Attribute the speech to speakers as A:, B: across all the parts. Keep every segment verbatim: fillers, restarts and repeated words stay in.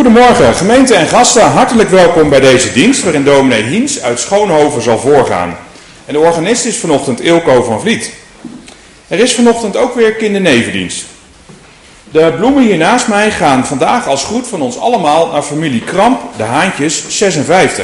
A: Goedemorgen, gemeente en gasten, hartelijk welkom bij deze dienst waarin dominee Hiens uit Schoonhoven zal voorgaan. En de organist is vanochtend Eelco van Vliet. Er is vanochtend ook weer kindernevendienst. De bloemen hier naast mij gaan vandaag als groet van ons allemaal naar familie Kramp, de Haantjes, zesenvijftig.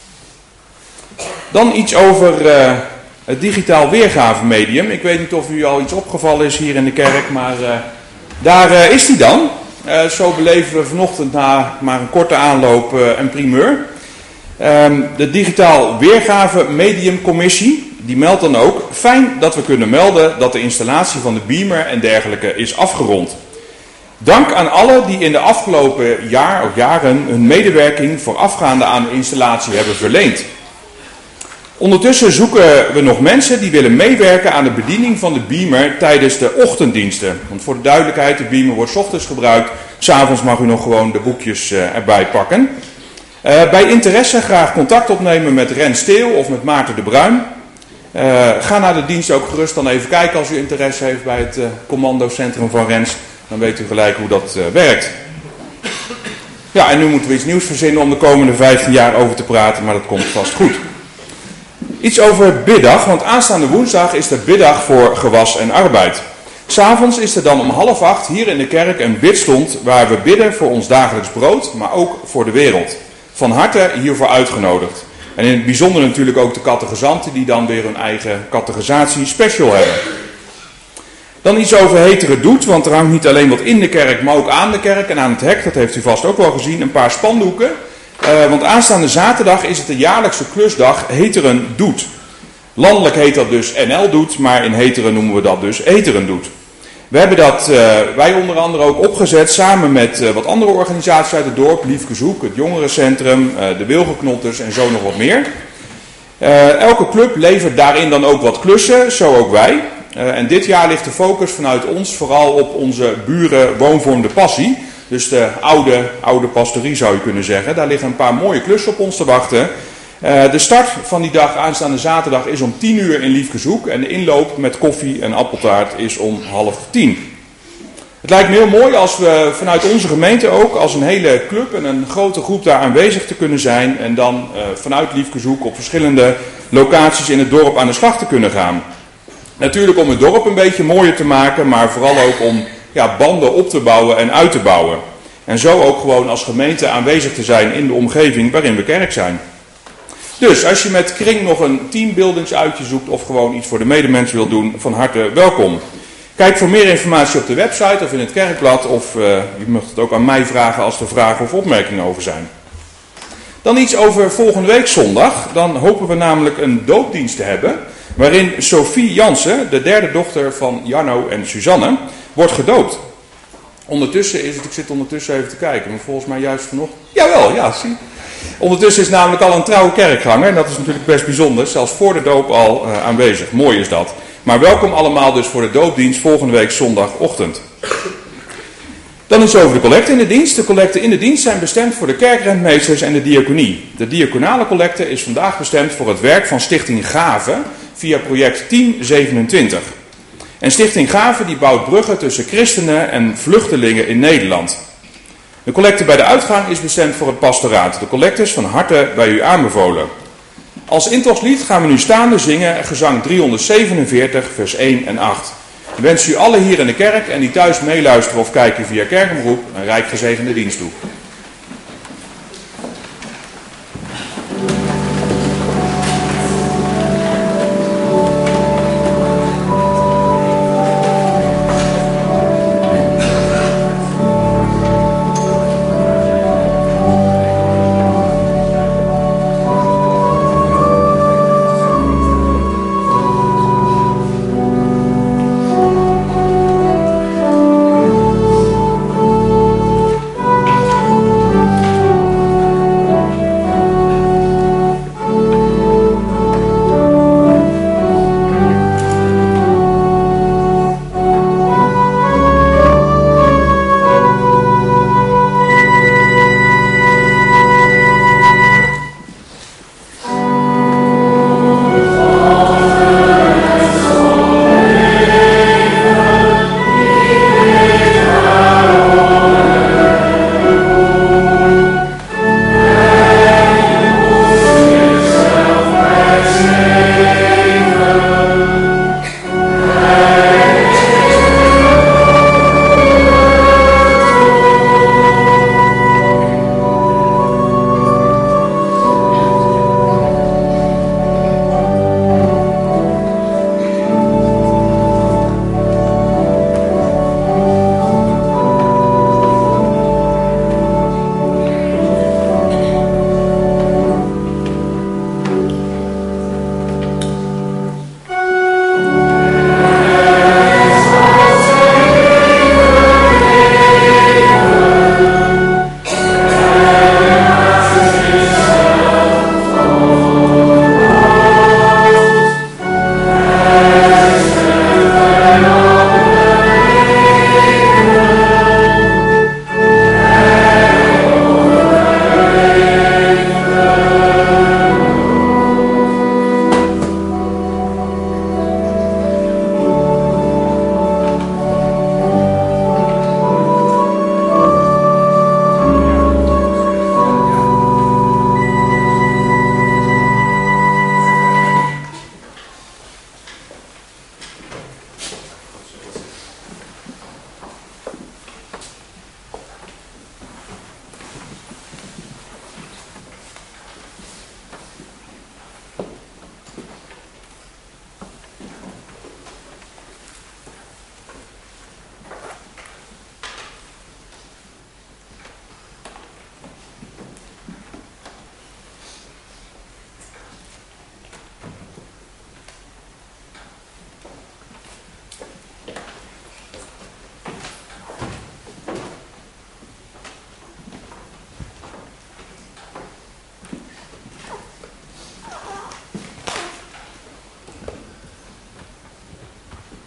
A: Dan iets over uh, het digitaal weergavemedium. Ik weet niet of u al iets opgevallen is hier in de kerk, maar uh, daar uh, is die dan. Uh, zo beleven we vanochtend na maar een korte aanloop uh, een primeur. Uh, de digitaal weergavemediumcommissie, die meldt dan ook: fijn dat we kunnen melden dat de installatie van de beamer en dergelijke is afgerond. Dank aan allen die in de afgelopen jaar of jaren hun medewerking voorafgaande aan de installatie hebben verleend. Ondertussen zoeken we nog mensen die willen meewerken aan de bediening van de beamer tijdens de ochtenddiensten. Want voor de duidelijkheid, de beamer wordt 's ochtends gebruikt. 's Avonds mag u nog gewoon de boekjes uh, erbij pakken. Uh, bij interesse graag contact opnemen met Rens Steel of met Maarten de Bruin. Uh, ga naar de dienst ook gerust dan even kijken als u interesse heeft bij het uh, commandocentrum van Rens. Dan weet u gelijk hoe dat uh, werkt. Ja, en nu moeten we iets nieuws verzinnen om de komende vijftien jaar over te praten, maar dat komt vast goed. Iets over biddag, want aanstaande woensdag is de biddag voor gewas en arbeid. 'S'avonds is er dan om half acht hier in de kerk een bidstond waar we bidden voor ons dagelijks brood, maar ook voor de wereld. Van harte hiervoor uitgenodigd. En in het bijzonder natuurlijk ook de catechizanten die dan weer hun eigen catechisatie special hebben. Dan iets over Heteren Doet, want er hangt niet alleen wat in de kerk, maar ook aan de kerk en aan het hek, dat heeft u vast ook wel gezien, een paar spandoeken. Uh, want aanstaande zaterdag is het de jaarlijkse klusdag Heteren Doet. Landelijk heet dat dus N L Doet, maar in Heteren noemen we dat dus Heteren Doet. We hebben dat, uh, wij onder andere ook opgezet samen met uh, wat andere organisaties uit het dorp. Liefkezoek, het jongerencentrum, uh, de Wilgenknotters en zo nog wat meer. Uh, elke club levert daarin dan ook wat klussen, zo ook wij. Uh, en dit jaar ligt de focus vanuit ons vooral op onze buren Woonvorm de Passie. Dus de oude, oude pastorie zou je kunnen zeggen. Daar liggen een paar mooie klussen op ons te wachten. Uh, de start van die dag aanstaande zaterdag is om tien uur in Liefkezoek. En de inloop met koffie en appeltaart is om half tien. Het lijkt me heel mooi als we vanuit onze gemeente ook als een hele club en een grote groep daar aanwezig te kunnen zijn. En dan uh, vanuit Liefkezoek op verschillende locaties in het dorp aan de slag te kunnen gaan. Natuurlijk om het dorp een beetje mooier te maken, maar vooral ook om ja, banden op te bouwen en uit te bouwen. En zo ook gewoon als gemeente aanwezig te zijn in de omgeving waarin we kerk zijn. Dus als je met Kring nog een teambuildingsuitje zoekt of gewoon iets voor de medemens wilt doen, van harte welkom. Kijk voor meer informatie op de website of in het kerkblad of uh, je mag het ook aan mij vragen als er vragen of opmerkingen over zijn. Dan iets over volgende week zondag. Dan hopen we namelijk een doopdienst te hebben waarin Sophie Jansen, de derde dochter van Jarno en Suzanne, wordt gedoopt. Ondertussen is het, ik zit ondertussen even te kijken, maar volgens mij juist vanochtend. Jawel, ja, zie. Ondertussen is namelijk al een trouwe kerkganger en dat is natuurlijk best bijzonder, zelfs voor de doop al uh, aanwezig. Mooi is dat. Maar welkom allemaal dus voor de doopdienst volgende week zondagochtend. Dan iets over de collecten in de dienst. De collecten in de dienst zijn bestemd voor de kerkrentmeesters en de diaconie. De diaconale collecte is vandaag bestemd voor het werk van Stichting Gave via project tien zevenentwintig. En Stichting Gave die bouwt bruggen tussen christenen en vluchtelingen in Nederland. De collecte bij de uitgang is bestemd voor het pastoraat. De collecte is van harte bij u aanbevolen. Als intochtlied gaan we nu staande zingen gezang driehonderdzevenenveertig vers één en acht. Ik wens u allen hier in de kerk en die thuis meeluisteren of kijken via Kerkomroep een rijk gezegende dienst toe.
B: Thank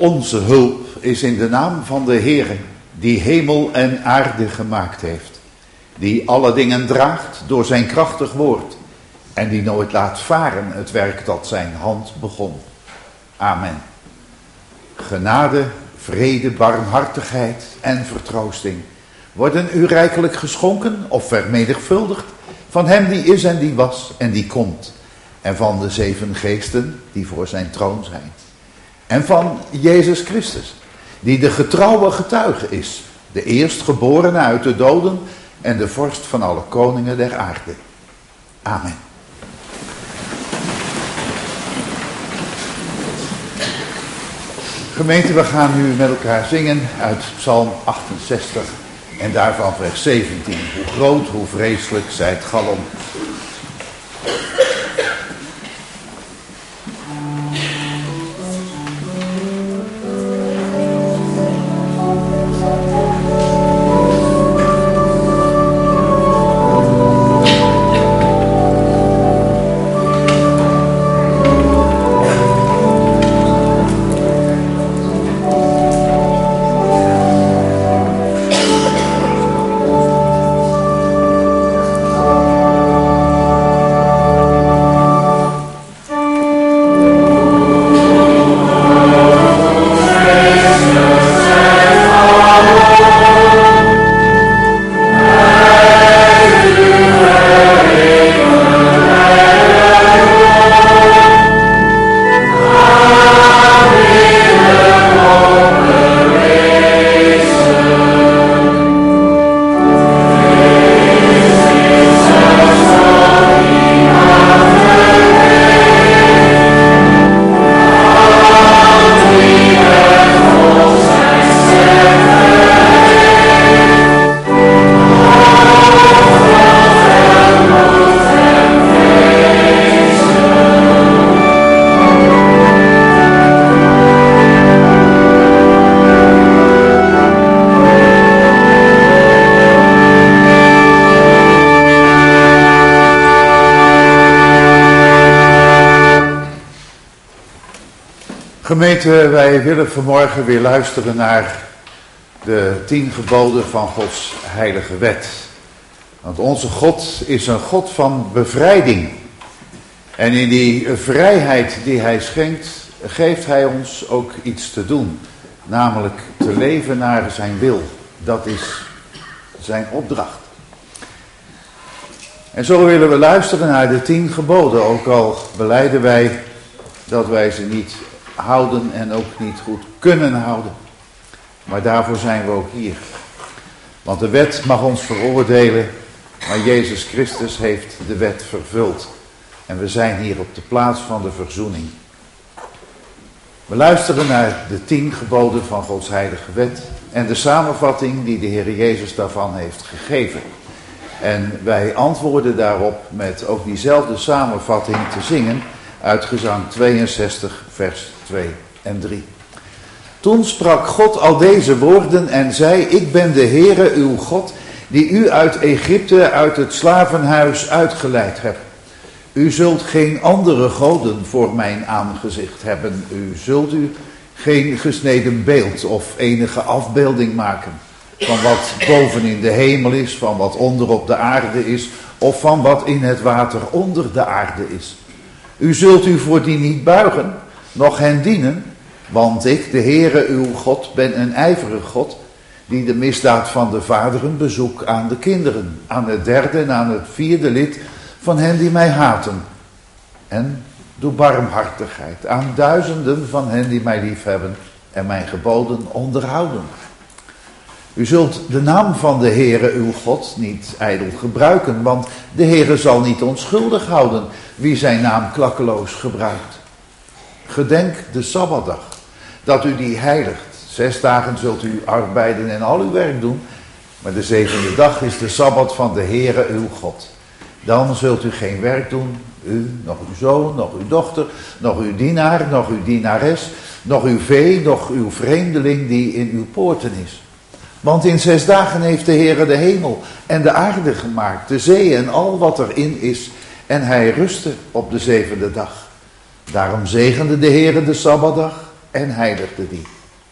B: Onze hulp is in de naam van de Heere, die hemel en aarde gemaakt heeft, die alle dingen draagt door zijn krachtig woord en die nooit laat varen het werk dat zijn hand begon. Amen. Genade, vrede, barmhartigheid en vertroosting worden u rijkelijk geschonken of vermenigvuldigd van hem die is en die was en die komt, en van de zeven geesten die voor zijn troon zijn, en van Jezus Christus, die de getrouwe getuige is, de eerstgeborene uit de doden en de vorst van alle koningen der aarde. Amen. Gemeente, we gaan nu met elkaar zingen uit Psalm achtenzestig en daarvan vers zeventien. Hoe groot, hoe vreselijk zijt galom. Gemeente, wij willen vanmorgen weer luisteren naar de tien geboden van Gods heilige wet. Want onze God is een God van bevrijding. En in die vrijheid die hij schenkt, geeft hij ons ook iets te doen. Namelijk te leven naar zijn wil. Dat is zijn opdracht. En zo willen we luisteren naar de tien geboden. Ook al belijden wij dat wij ze niet houden en ook niet goed kunnen houden. Maar daarvoor zijn we ook hier. Want de wet mag ons veroordelen, maar Jezus Christus heeft de wet vervuld. En we zijn hier op de plaats van de verzoening. We luisteren naar de tien geboden van Gods heilige wet en de samenvatting die de Heer Jezus daarvan heeft gegeven. En wij antwoorden daarop met ook diezelfde samenvatting te zingen uit Gezang tweeënzestig, vers twee en drie. Toen sprak God al deze woorden en zei: Ik ben de Heere uw God, die u uit Egypte, uit het slavenhuis uitgeleid heb. U zult geen andere goden voor mijn aangezicht hebben. U zult u geen gesneden beeld of enige afbeelding maken van wat boven in de hemel is, van wat onder op de aarde is, of van wat in het water onder de aarde is. U zult u voor die niet buigen, noch hen dienen, want ik, de Heere uw God, ben een ijverig God, die de misdaad van de vaderen bezoekt aan de kinderen, aan het derde en aan het vierde lid van hen die mij haten. En doe barmhartigheid aan duizenden van hen die mij liefhebben en mijn geboden onderhouden. U zult de naam van de Heere uw God niet ijdel gebruiken, want de Heere zal niet onschuldig houden wie zijn naam klakkeloos gebruikt. Gedenk de Sabbatdag, dat u die heiligt. Zes dagen zult u arbeiden en al uw werk doen, maar de zevende dag is de Sabbat van de Heere uw God. Dan zult u geen werk doen, u, nog uw zoon, nog uw dochter, nog uw dienaar, nog uw dienares, nog uw vee, nog uw vreemdeling die in uw poorten is. Want in zes dagen heeft de Heere de hemel en de aarde gemaakt, de zee en al wat erin is, en hij rustte op de zevende dag. Daarom zegende de Heere de Sabbatdag en heiligde die.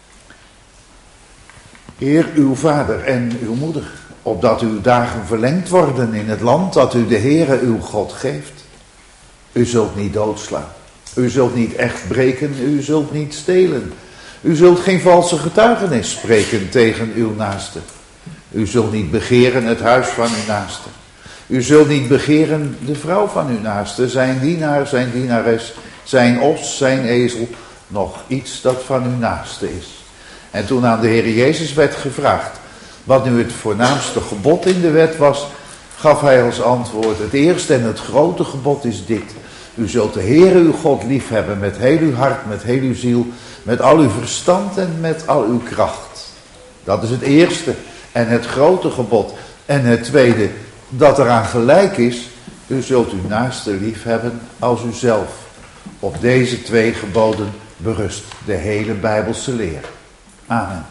B: Heer, uw vader en uw moeder, opdat uw dagen verlengd worden in het land dat u de Heere uw God geeft. U zult niet doodslaan, u zult niet echt breken, u zult niet stelen. U zult geen valse getuigenis spreken tegen uw naaste. U zult niet begeren het huis van uw naaste. U zult niet begeren de vrouw van uw naaste, zijn dienaar, zijn dienares, zijn os, zijn ezel, nog iets dat van uw naaste is. En toen aan de Heer Jezus werd gevraagd wat nu het voornaamste gebod in de wet was, gaf hij als antwoord: het eerste en het grote gebod is dit. U zult de Heere uw God lief hebben met heel uw hart, met heel uw ziel, met al uw verstand en met al uw kracht. Dat is het eerste en het grote gebod. En het tweede, dat eraan gelijk is: u zult uw naaste lief hebben als uzelf. Op deze twee geboden berust de hele Bijbelse leer. Amen.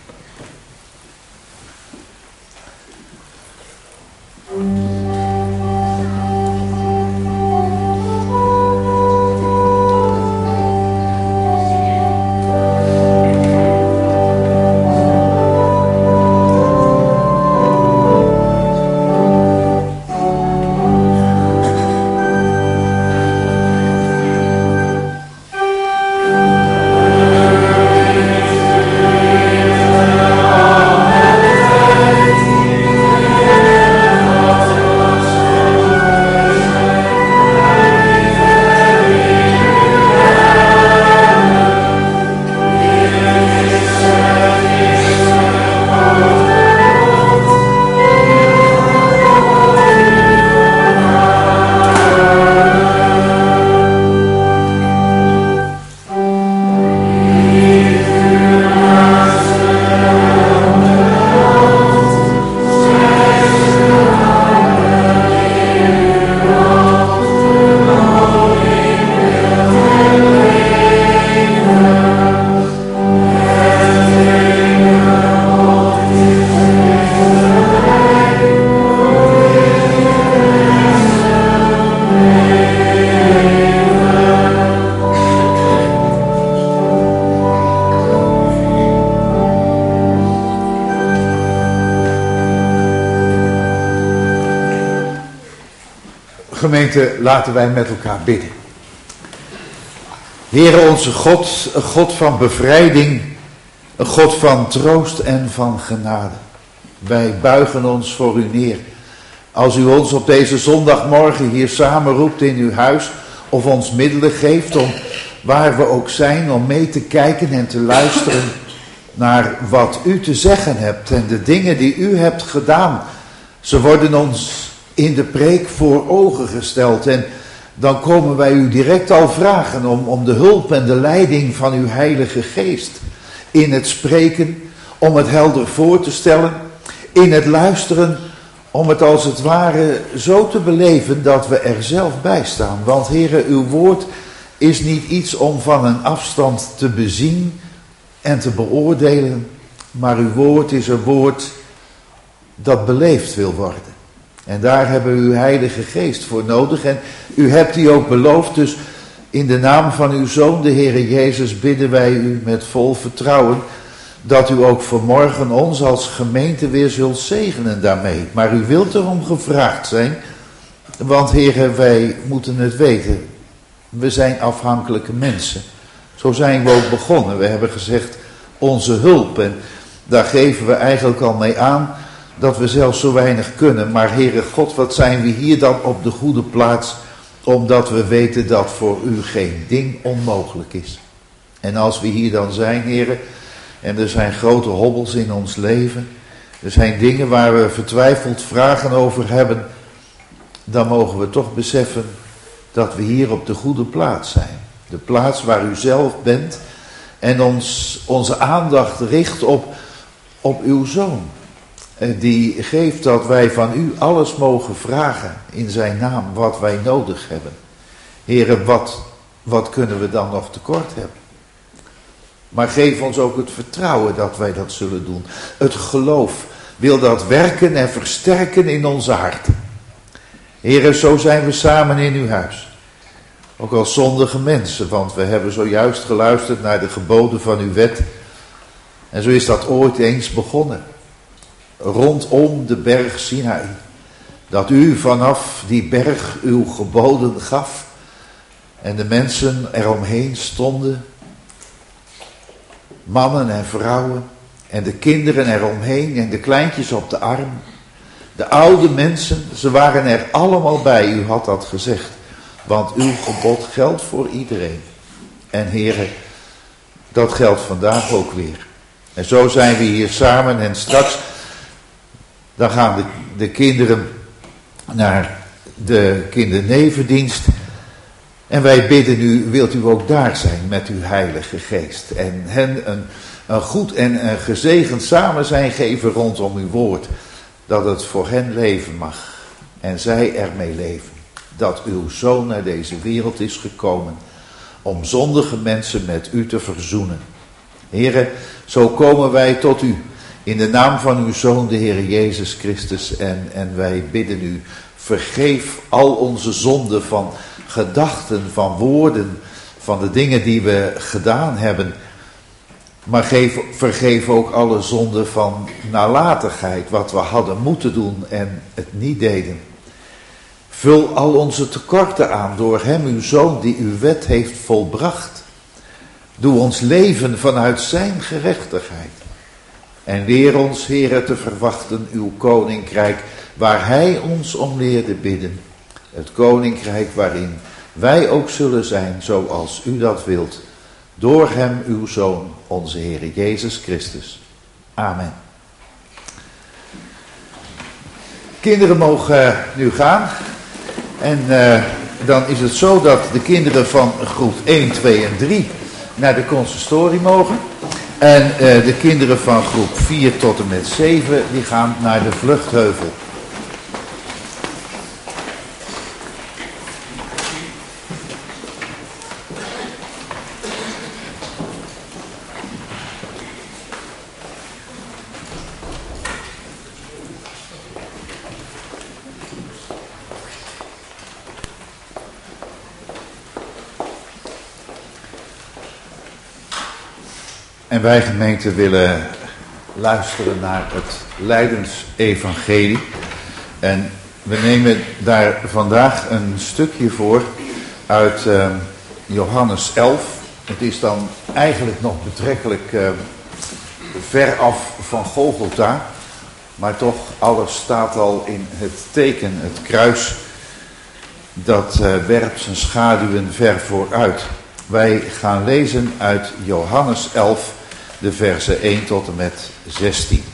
B: Gemeente, laten wij met elkaar bidden. Heere onze God, een God van bevrijding, een God van troost en van genade. Wij buigen ons voor u neer. Als u ons op deze zondagmorgen hier samenroept in uw huis, of ons middelen geeft om, waar we ook zijn, om mee te kijken en te luisteren naar wat u te zeggen hebt en de dingen die u hebt gedaan. Ze worden ons in de preek voor ogen gesteld en dan komen wij u direct al vragen om, om de hulp en de leiding van uw Heilige Geest. In het spreken, om het helder voor te stellen, in het luisteren, om het als het ware zo te beleven dat we er zelf bij staan. Want Heere, uw woord is niet iets om van een afstand te bezien en te beoordelen, maar uw woord is een woord dat beleefd wil worden. En daar hebben we uw Heilige Geest voor nodig. En u hebt die ook beloofd. Dus in de naam van uw Zoon, de Heere Jezus, bidden wij u met vol vertrouwen dat u ook vanmorgen ons als gemeente weer zult zegenen daarmee. Maar u wilt erom gevraagd zijn. Want Heere, wij moeten het weten. We zijn afhankelijke mensen. Zo zijn we ook begonnen. We hebben gezegd onze hulp. En daar geven we eigenlijk al mee aan dat we zelfs zo weinig kunnen. Maar Heere God, wat zijn we hier dan op de goede plaats, omdat we weten dat voor u geen ding onmogelijk is. En als we hier dan zijn, Heere, en er zijn grote hobbels in ons leven, er zijn dingen waar we vertwijfeld vragen over hebben, dan mogen we toch beseffen dat we hier op de goede plaats zijn. De plaats waar u zelf bent en ons, onze aandacht richt op, op uw Zoon. Die geeft dat wij van u alles mogen vragen in zijn naam wat wij nodig hebben. Heere, wat, wat kunnen we dan nog tekort hebben? Maar geef ons ook het vertrouwen dat wij dat zullen doen. Het geloof wil dat werken en versterken in onze harten. Heere, zo zijn we samen in uw huis. Ook als zondige mensen, want we hebben zojuist geluisterd naar de geboden van uw wet. En zo is dat ooit eens begonnen. Rondom de berg Sinaï. Dat u vanaf die berg uw geboden gaf. En de mensen eromheen stonden. Mannen en vrouwen. En de kinderen eromheen en de kleintjes op de arm. De oude mensen, ze waren er allemaal bij. U had dat gezegd. Want uw gebod geldt voor iedereen. En heren, dat geldt vandaag ook weer. En zo zijn we hier samen en straks dan gaan de, de kinderen naar de kindernevendienst. En wij bidden u, wilt u ook daar zijn met uw Heilige Geest. En hen een, een goed en een gezegend samen zijn geven rondom uw woord. Dat het voor hen leven mag. En zij ermee leven. Dat uw Zoon naar deze wereld is gekomen. Om zondige mensen met u te verzoenen. Heren, zo komen wij tot u. In de naam van uw Zoon, de Heer Jezus Christus. En, en wij bidden u, vergeef al onze zonden van gedachten, van woorden, van de dingen die we gedaan hebben. Maar geef, vergeef ook alle zonden van nalatigheid, wat we hadden moeten doen en het niet deden. Vul al onze tekorten aan door hem, uw Zoon, die uw wet heeft volbracht. Doe ons leven vanuit zijn gerechtigheid. En leer ons, Heere, te verwachten uw koninkrijk, waar hij ons om leerde bidden. Het koninkrijk waarin wij ook zullen zijn, zoals u dat wilt. Door hem, uw Zoon, onze Heere Jezus Christus. Amen. Kinderen mogen nu gaan. En uh, dan is het zo dat de kinderen van groep één, twee en drie naar de consistorie mogen. En uh, de kinderen van groep vier tot en met zeven, die gaan naar de vluchtheuvel. En wij gemeente willen luisteren naar het lijdensevangelie. En we nemen daar vandaag een stukje voor uit uh, Johannes elf. Het is dan eigenlijk nog betrekkelijk uh, ver af van Golgotha. Maar toch, alles staat al in het teken. Het kruis, dat uh, werpt zijn schaduwen ver vooruit. Wij gaan lezen uit Johannes elf, de versen één tot en met zestien.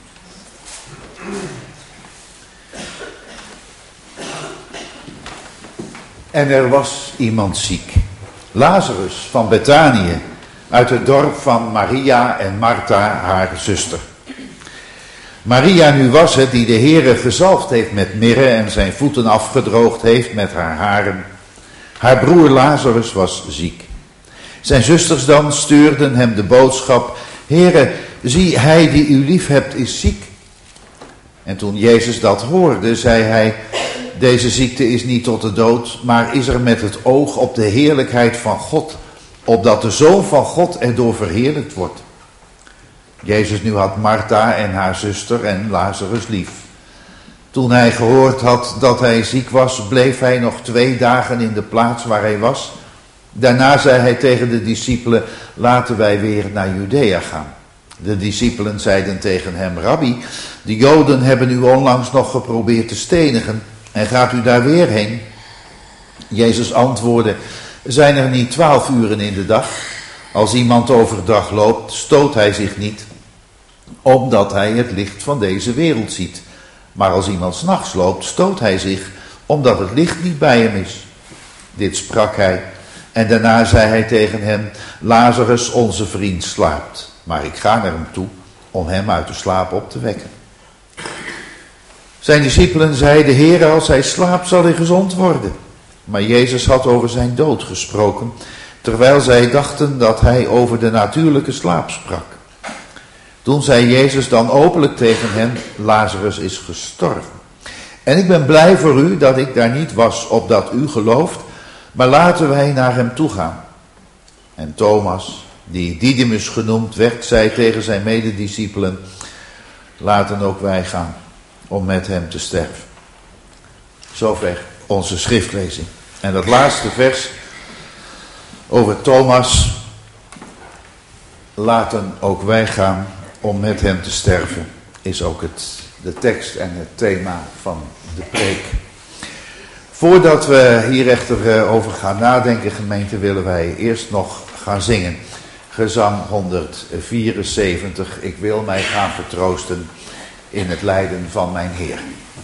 B: En er was iemand ziek, Lazarus van Betanië, uit het dorp van Maria en Martha, haar zuster. Maria nu was het die de Heere gezalfd heeft met mirre en zijn voeten afgedroogd heeft met haar haren. Haar broer Lazarus was ziek. Zijn zusters dan stuurden hem de boodschap: Heere, zie, hij die u lief hebt is ziek. En toen Jezus dat hoorde, zei hij: deze ziekte is niet tot de dood, maar is er met het oog op de heerlijkheid van God, opdat de Zoon van God erdoor verheerlijkt wordt. Jezus nu had Martha en haar zuster en Lazarus lief. Toen hij gehoord had dat hij ziek was, bleef hij nog twee dagen in de plaats waar hij was. Daarna zei hij tegen de discipelen: laten wij weer naar Judea gaan. De discipelen zeiden tegen hem: Rabbi, de Joden hebben u onlangs nog geprobeerd te stenigen en gaat u daar weer heen? Jezus antwoordde: zijn er niet twaalf uren in de dag? Als iemand overdag loopt, stoot hij zich niet, omdat hij het licht van deze wereld ziet. Maar als iemand 's nachts loopt, stoot hij zich, omdat het licht niet bij hem is. Dit sprak hij. En daarna zei hij tegen hem: Lazarus, onze vriend, slaapt. Maar ik ga naar hem toe om hem uit de slaap op te wekken. Zijn discipelen zeiden: Heere, als hij slaapt zal hij gezond worden. Maar Jezus had over zijn dood gesproken, terwijl zij dachten dat hij over de natuurlijke slaap sprak. Toen zei Jezus dan openlijk tegen hen: Lazarus is gestorven. En ik ben blij voor u dat ik daar niet was, opdat u gelooft, Maar laten wij naar hem toe gaan. En Thomas, die Didymus genoemd werd, zei tegen zijn medediscipelen: laten ook wij gaan om met hem te sterven. Zover onze schriftlezing. En dat laatste vers over Thomas: laten ook wij gaan om met hem te sterven, is ook het, de tekst en het thema van de preek. Voordat we hier echter over gaan nadenken, gemeente, willen wij eerst nog gaan zingen. Gezang honderdvierenzeventig. Ik wil mij gaan vertroosten in het lijden van mijn Heer.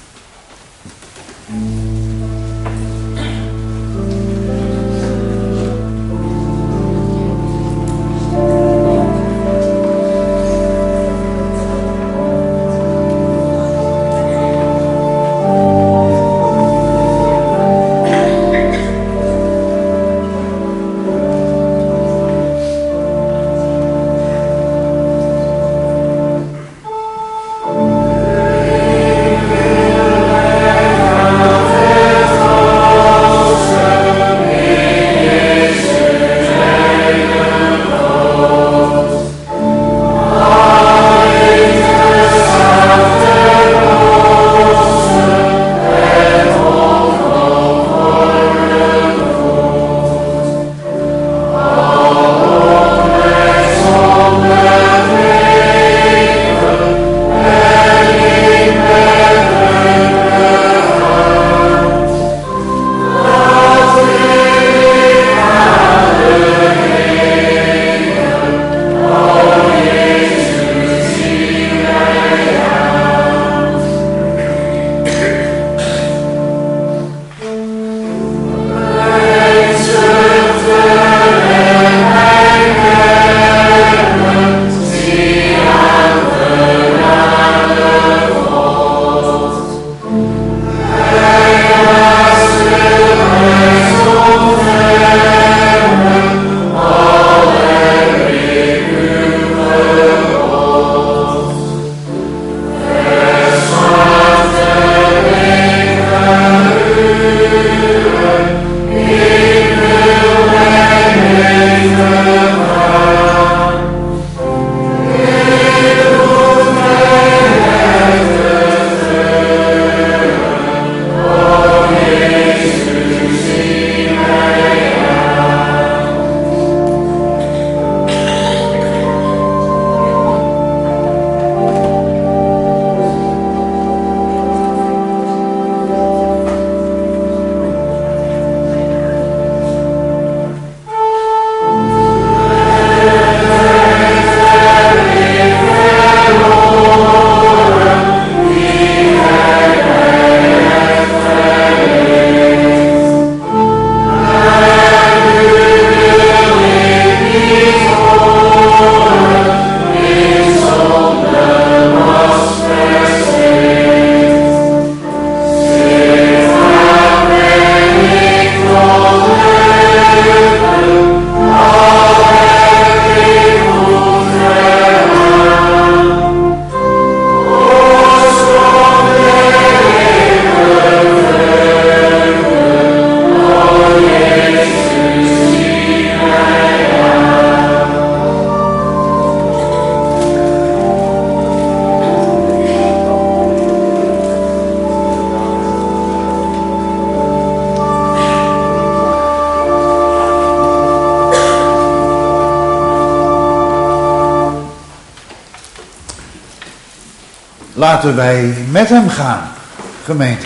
B: Laten wij met hem gaan, gemeente.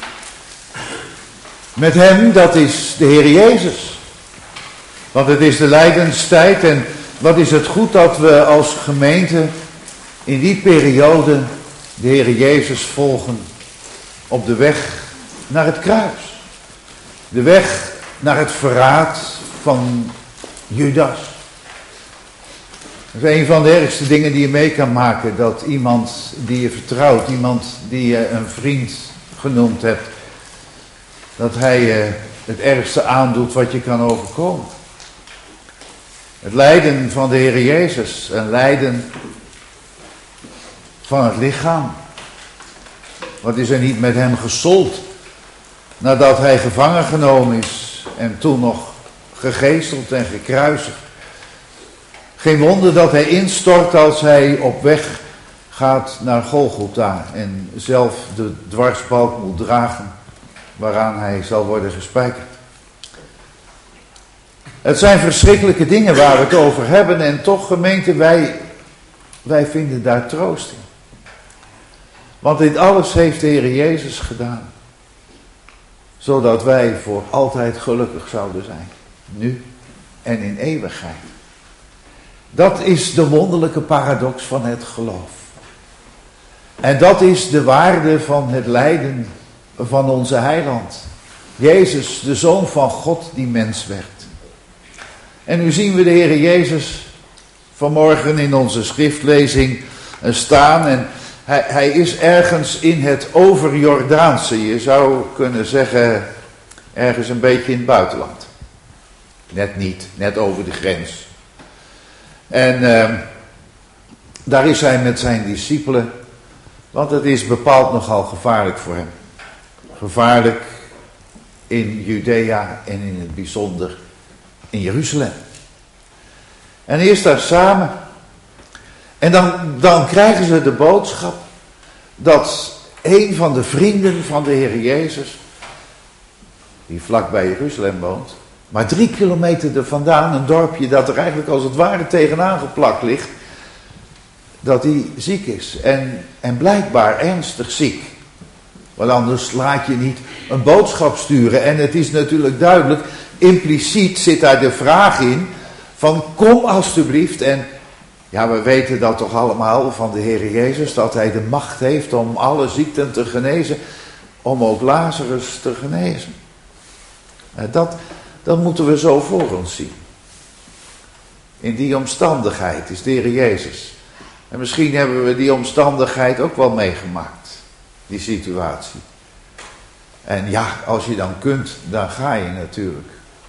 B: Met hem, dat is de Heer Jezus. Want het is de lijdenstijd en wat is het goed dat we als gemeente in die periode de Heer Jezus volgen op de weg naar het kruis. De weg naar het verraad van Judas. Dat is een van de ergste dingen die je mee kan maken, dat iemand die je vertrouwt, iemand die je een vriend genoemd hebt, dat hij je het ergste aandoet wat je kan overkomen. Het lijden van de Heer Jezus, een lijden van het lichaam. Wat is er niet met hem gesold nadat hij gevangen genomen is en toen nog gegezeld en gekruisigd. Geen wonder dat hij instort als hij op weg gaat naar Golgotha en zelf de dwarsbalk moet dragen waaraan hij zal worden gespijkerd. Het zijn verschrikkelijke dingen waar we het over hebben en toch, gemeente, wij, wij vinden daar troost in. Want dit alles heeft de Heer Jezus gedaan, zodat wij voor altijd gelukkig zouden zijn, nu en in eeuwigheid. Dat is de wonderlijke paradox van het geloof. En dat is de waarde van het lijden van onze heiland. Jezus, de Zoon van God, die mens werd. En nu zien we de Heer Jezus vanmorgen in onze schriftlezing staan. En hij, hij is ergens in het overjordaanse. Je zou kunnen zeggen, ergens een beetje in het buitenland. Net niet, net over de grens. En uh, daar is hij met zijn discipelen. Want het is bepaald nogal gevaarlijk voor hem. Gevaarlijk in Judea en in het bijzonder in Jeruzalem. En hij is daar samen. En dan, dan krijgen ze de boodschap dat een van de vrienden van de Heer Jezus, die vlak bij Jeruzalem woont, maar drie kilometer er vandaan, een dorpje dat er eigenlijk als het ware tegenaan geplakt ligt, dat hij ziek is. En, en blijkbaar ernstig ziek. Want anders laat je niet een boodschap sturen. En het is natuurlijk duidelijk, impliciet zit daar de vraag in van kom alstublieft. En ja, we weten dat toch allemaal van de Heer Jezus, dat hij de macht heeft om alle ziekten te genezen, om ook Lazarus te genezen. Dat, dat moeten we zo voor ons zien. In die omstandigheid is de Heer Jezus. En misschien hebben we die omstandigheid ook wel meegemaakt, die situatie. En ja, als je dan kunt, dan ga je natuurlijk.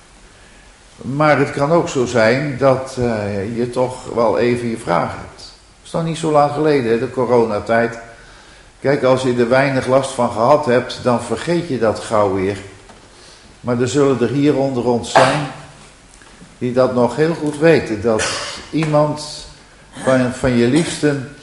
B: Maar het kan ook zo zijn dat uh, je toch wel even je vraag hebt. Dat is nog niet zo lang geleden, de coronatijd. Kijk, als je er weinig last van gehad hebt, dan vergeet je dat gauw weer. Maar er zullen er hier onder ons zijn die dat nog heel goed weten. Dat iemand van, van je liefsten,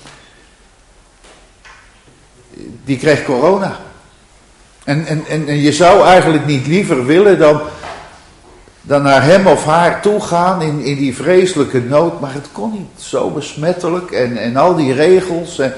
B: die kreeg corona. En, en, en, en je zou eigenlijk niet liever willen dan, dan naar hem of haar toe gaan in, in die vreselijke nood. Maar het kon niet, zo besmettelijk en, en al die regels. En,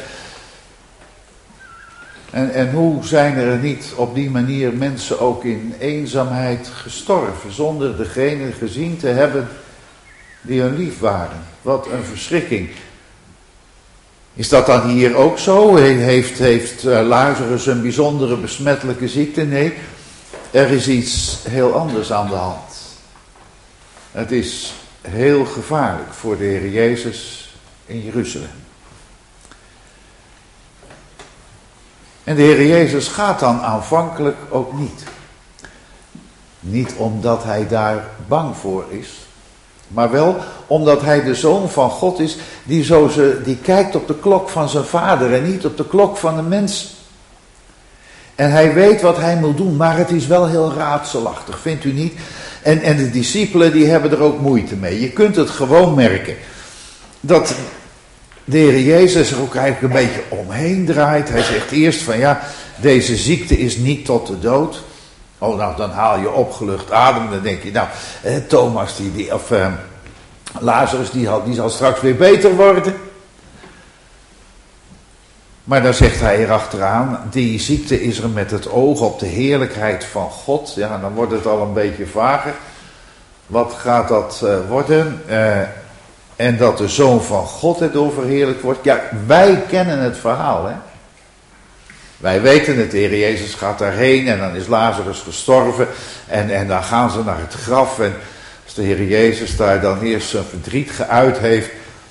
B: en, en hoe zijn er niet op die manier mensen ook in eenzaamheid gestorven, zonder degene gezien te hebben die hun lief waren. Wat een verschrikking. Is dat dan hier ook zo? Heeft, heeft Lazarus een bijzondere besmettelijke ziekte? Nee, er is iets heel anders aan de hand. Het is heel gevaarlijk voor de Heer Jezus in Jeruzalem. En de Heer Jezus gaat dan aanvankelijk ook niet. Niet omdat hij daar bang voor is, maar wel omdat hij de Zoon van God is, die, zo ze, die kijkt op de klok van zijn vader en niet op de klok van de mens. En hij weet wat hij moet doen, maar het is wel heel raadselachtig, vindt u niet? En, en de discipelen die hebben er ook moeite mee. Je kunt het gewoon merken. Dat de Heer Jezus er ook eigenlijk een beetje omheen draait. Hij zegt eerst van ja, deze ziekte is niet tot de dood. Oh, nou dan haal je opgelucht adem. Dan denk je nou, eh, Thomas die, die of eh, Lazarus die, had, die zal straks weer beter worden. Maar dan zegt hij erachteraan, die ziekte is er met het oog op de heerlijkheid van God. Ja, dan wordt het al een beetje vager. Wat gaat dat uh, worden? Uh, en dat de Zoon van God het overheerlijk wordt. Ja, wij kennen het verhaal, hè. Wij weten het, de Heer Jezus gaat daarheen en dan is Lazarus gestorven. En, en dan gaan ze naar het graf. En als de Heer Jezus daar dan eerst zijn verdriet geuit heeft,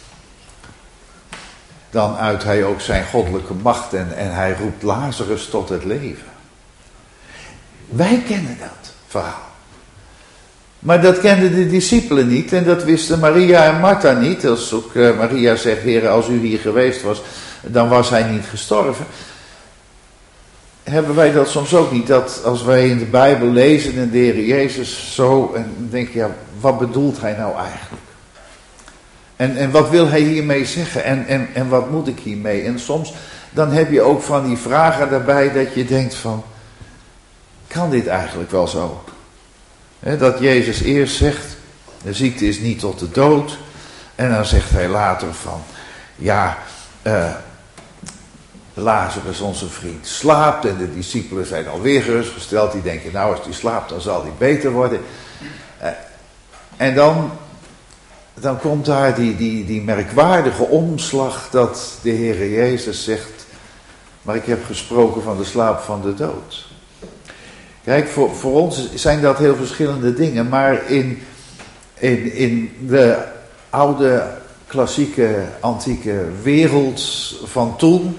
B: dan uit hij ook zijn goddelijke macht en, en hij roept Lazarus tot het leven. Wij kennen dat verhaal. Maar dat kenden de discipelen niet en dat wisten Maria en Martha niet. Als ook uh, Maria zegt, Heer, als u hier geweest was, dan was hij niet gestorven. hebben wij dat soms ook niet? Dat als wij in de Bijbel lezen en de Heer Jezus zo, en dan denk je, ja, wat bedoelt hij nou eigenlijk? En, en wat wil hij hiermee zeggen? En, en, en wat moet ik hiermee? En soms, dan heb je ook van die vragen daarbij dat je denkt van, kan dit eigenlijk wel zo? He, dat Jezus eerst zegt, de ziekte is niet tot de dood. En dan zegt hij later van, ja, uh, Lazarus, onze vriend, slaapt. En de discipelen zijn alweer gerustgesteld. Die denken, nou, als die slaapt, dan zal die beter worden. Uh, en dan, dan komt daar die, die, die merkwaardige omslag dat de Heere Jezus zegt, maar ik heb gesproken van de slaap van de dood. Kijk, voor, voor ons zijn dat heel verschillende dingen, maar in, in, in de oude, klassieke, antieke wereld van toen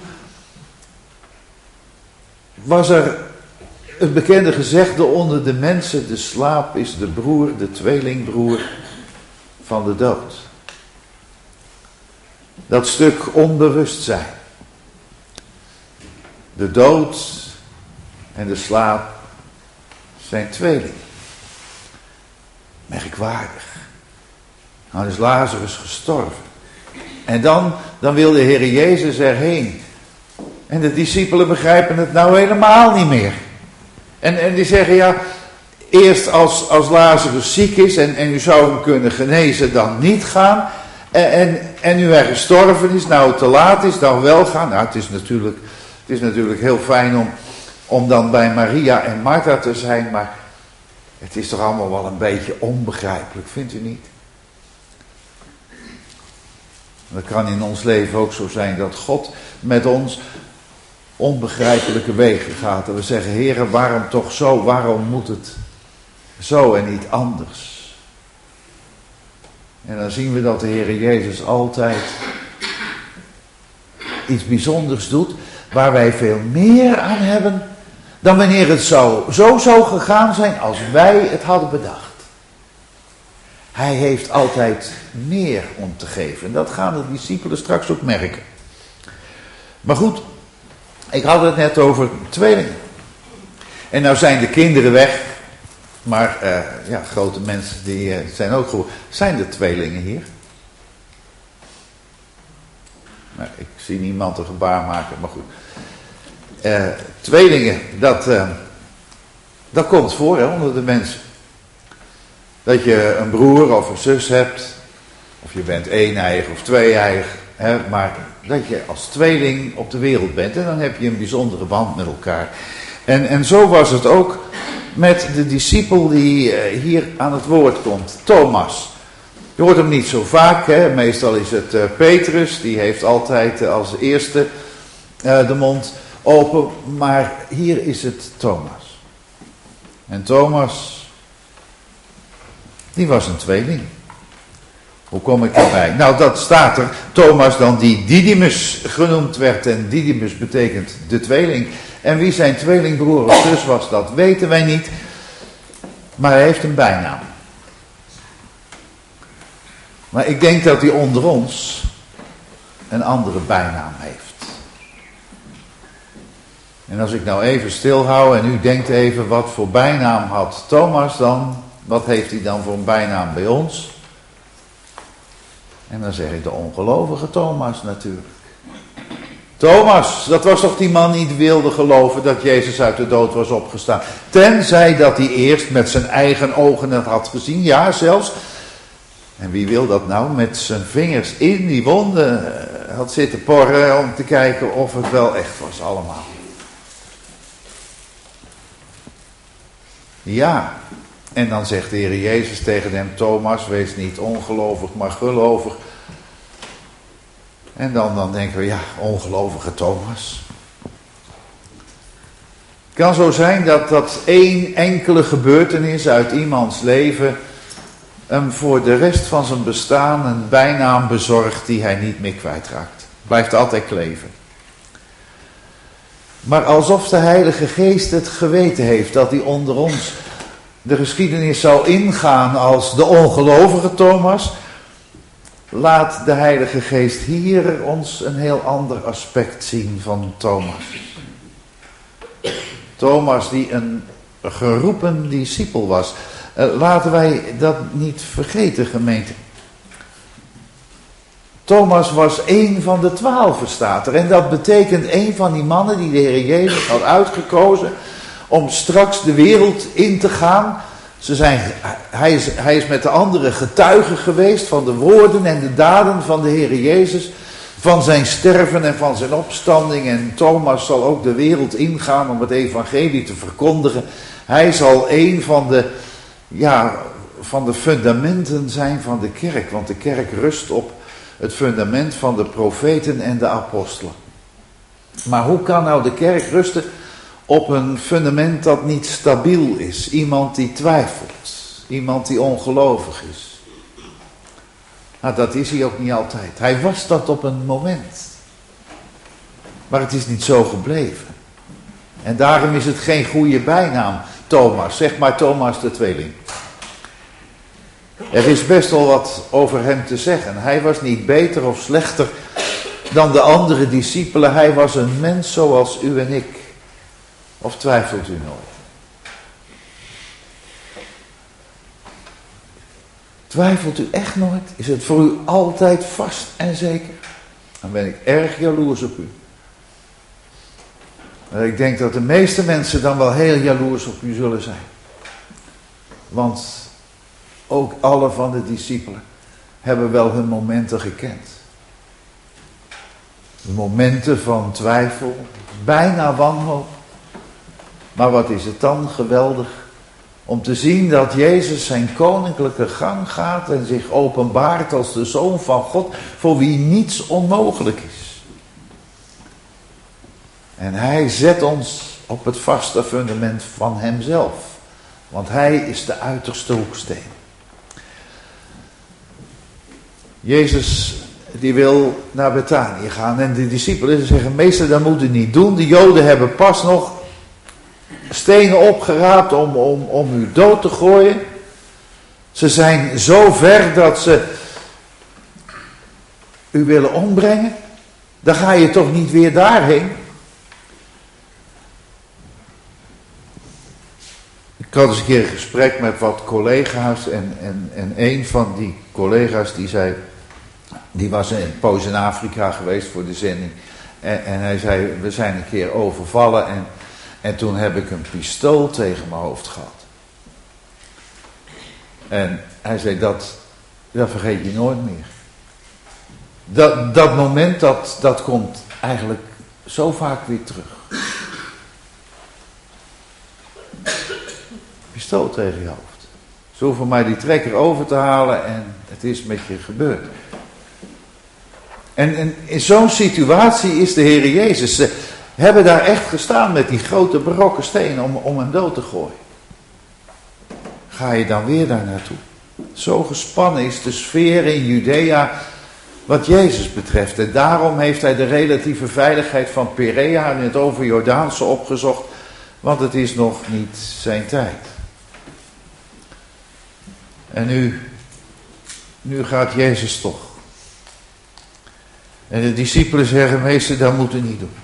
B: was er een bekende gezegde onder de mensen, de slaap is de broer, de tweelingbroer van de dood. Dat stuk onbewustzijn. De dood en de slaap zijn tweeling. Merkwaardig. Nou is Lazarus gestorven. En dan, dan wil de Heer Jezus erheen. En de discipelen begrijpen het nou helemaal niet meer. En, en die zeggen, ja, eerst als, als Lazarus ziek is en, en u zou hem kunnen genezen, dan niet gaan. En, en, en nu hij gestorven is, nou het te laat is, dan wel gaan. Nou, het is natuurlijk, het is natuurlijk heel fijn om, om dan bij Maria en Martha te zijn, maar het is toch allemaal wel een beetje onbegrijpelijk, vindt u niet? Dat kan in ons leven ook zo zijn dat God met ons onbegrijpelijke wegen gaat. En we zeggen, Heere, waarom toch zo? Waarom moet het zo en niet anders? En dan zien we dat de Heere Jezus altijd iets bijzonders doet, waar wij veel meer aan hebben dan wanneer het zo, zo zou gegaan zijn als wij het hadden bedacht. Hij heeft altijd meer om te geven. En dat gaan de discipelen straks ook merken. Maar goed, ik had het net over tweelingen. En nou zijn de kinderen weg. Maar uh, ja, grote mensen die uh, zijn ook goed. Zijn er tweelingen hier? Nou, ik zie niemand een gebaar maken, maar goed. Uh, tweelingen, dat, uh, dat komt voor hè, onder de mensen. Dat je een broer of een zus hebt. Of je bent eeneiig of tweeeiig. Hè, maar dat je als tweeling op de wereld bent. En dan heb je een bijzondere band met elkaar. En, en zo was het ook met de discipel die uh, hier aan het woord komt. Thomas. Je hoort hem niet zo vaak. Hè. Meestal is het uh, Petrus. Die heeft altijd uh, als eerste uh, de mond open. Maar hier is het Thomas. En Thomas, die was een tweeling. Hoe kom ik erbij? Nou, dat staat er. Thomas dan die Didymus genoemd werd. En Didymus betekent de tweeling. En wie zijn tweelingbroer of zus was, dat weten wij niet. Maar hij heeft een bijnaam. Maar ik denk dat hij onder ons een andere bijnaam heeft. En als ik nou even stilhoud en u denkt even, wat voor bijnaam had Thomas dan? Wat heeft hij dan voor een bijnaam bij ons? En dan zeg ik de ongelovige Thomas natuurlijk. Thomas, dat was toch die man die niet wilde geloven dat Jezus uit de dood was opgestaan. Tenzij dat hij eerst met zijn eigen ogen het had gezien. Ja, zelfs. En wie wil dat nou? Met zijn vingers in die wonden had zitten porren om te kijken of het wel echt was allemaal. Ja. En dan zegt de Heer Jezus tegen hem, Thomas, wees niet ongelovig, maar gelovig. En dan, dan denken we, ja, ongelovige Thomas. Het kan zo zijn dat dat één enkele gebeurtenis uit iemands leven hem voor de rest van zijn bestaan een bijnaam bezorgt die hij niet meer kwijtraakt. Blijft altijd kleven. Maar alsof de Heilige Geest het geweten heeft dat hij onder ons de geschiedenis zou ingaan als de ongelovige Thomas, laat de Heilige Geest hier ons een heel ander aspect zien van Thomas. Thomas die een geroepen discipel was. Uh, laten wij dat niet vergeten, gemeente. Thomas was één van de twaalf, staat er. En dat betekent één van die mannen die de Heer Jezus had uitgekozen om straks de wereld in te gaan. Ze zijn, hij, is, hij is met de anderen getuige geweest van de woorden en de daden van de Heer Jezus. Van zijn sterven en van zijn opstanding. En Thomas zal ook de wereld ingaan om het evangelie te verkondigen. Hij zal een van de, ja, van de fundamenten zijn van de kerk. Want de kerk rust op het fundament van de profeten en de apostelen. Maar hoe kan nou de kerk rusten op een fundament dat niet stabiel is? Iemand die twijfelt. Iemand die ongelovig is. Nou, dat is hij ook niet altijd. Hij was dat op een moment. Maar het is niet zo gebleven. En daarom is het geen goede bijnaam, Thomas. Zeg maar Thomas de tweeling. Er is best wel wat over hem te zeggen. Hij was niet beter of slechter dan de andere discipelen. Hij was een mens zoals u en ik. Of twijfelt u nooit? Twijfelt u echt nooit? Is het voor u altijd vast en zeker? Dan ben ik erg jaloers op u. Maar ik denk dat de meeste mensen dan wel heel jaloers op u zullen zijn. Want ook alle van de discipelen hebben wel hun momenten gekend. De momenten van twijfel, bijna wanhoop. Maar wat is het dan geweldig om te zien dat Jezus zijn koninklijke gang gaat en zich openbaart als de Zoon van God, voor wie niets onmogelijk is. En hij zet ons op het vaste fundament van hemzelf, want hij is de uiterste hoeksteen. Jezus die wil naar Betanië gaan en de discipelen zeggen, meester, dat moet u niet doen. De Joden hebben pas nog stenen opgeraapt om, om, om u dood te gooien. Ze zijn zo ver dat ze u willen ombrengen. Dan ga je toch niet weer daarheen. Ik had eens een keer een gesprek met wat collega's en, en, en een van die collega's die zei, die was een poos in Afrika geweest voor de zending. En, en hij zei, we zijn een keer overvallen en, en toen heb ik een pistool tegen mijn hoofd gehad. En hij zei, dat, dat vergeet je nooit meer. Dat, dat moment, dat, dat komt eigenlijk zo vaak weer terug. Pistool tegen je hoofd. Ze hoeven mij die trekker over te halen en het is met je gebeurd. En, en in zo'n situatie is de Heer Jezus. Ze hebben daar echt gestaan met die grote barokke stenen om, om hem dood te gooien. Ga je dan weer daar naartoe? Zo gespannen is de sfeer in Judea wat Jezus betreft. En daarom heeft hij de relatieve veiligheid van Perea in het overjordaanse opgezocht. Want het is nog niet zijn tijd. En nu, nu gaat Jezus toch. En de discipelen zeggen, meester, dat moet u niet doen.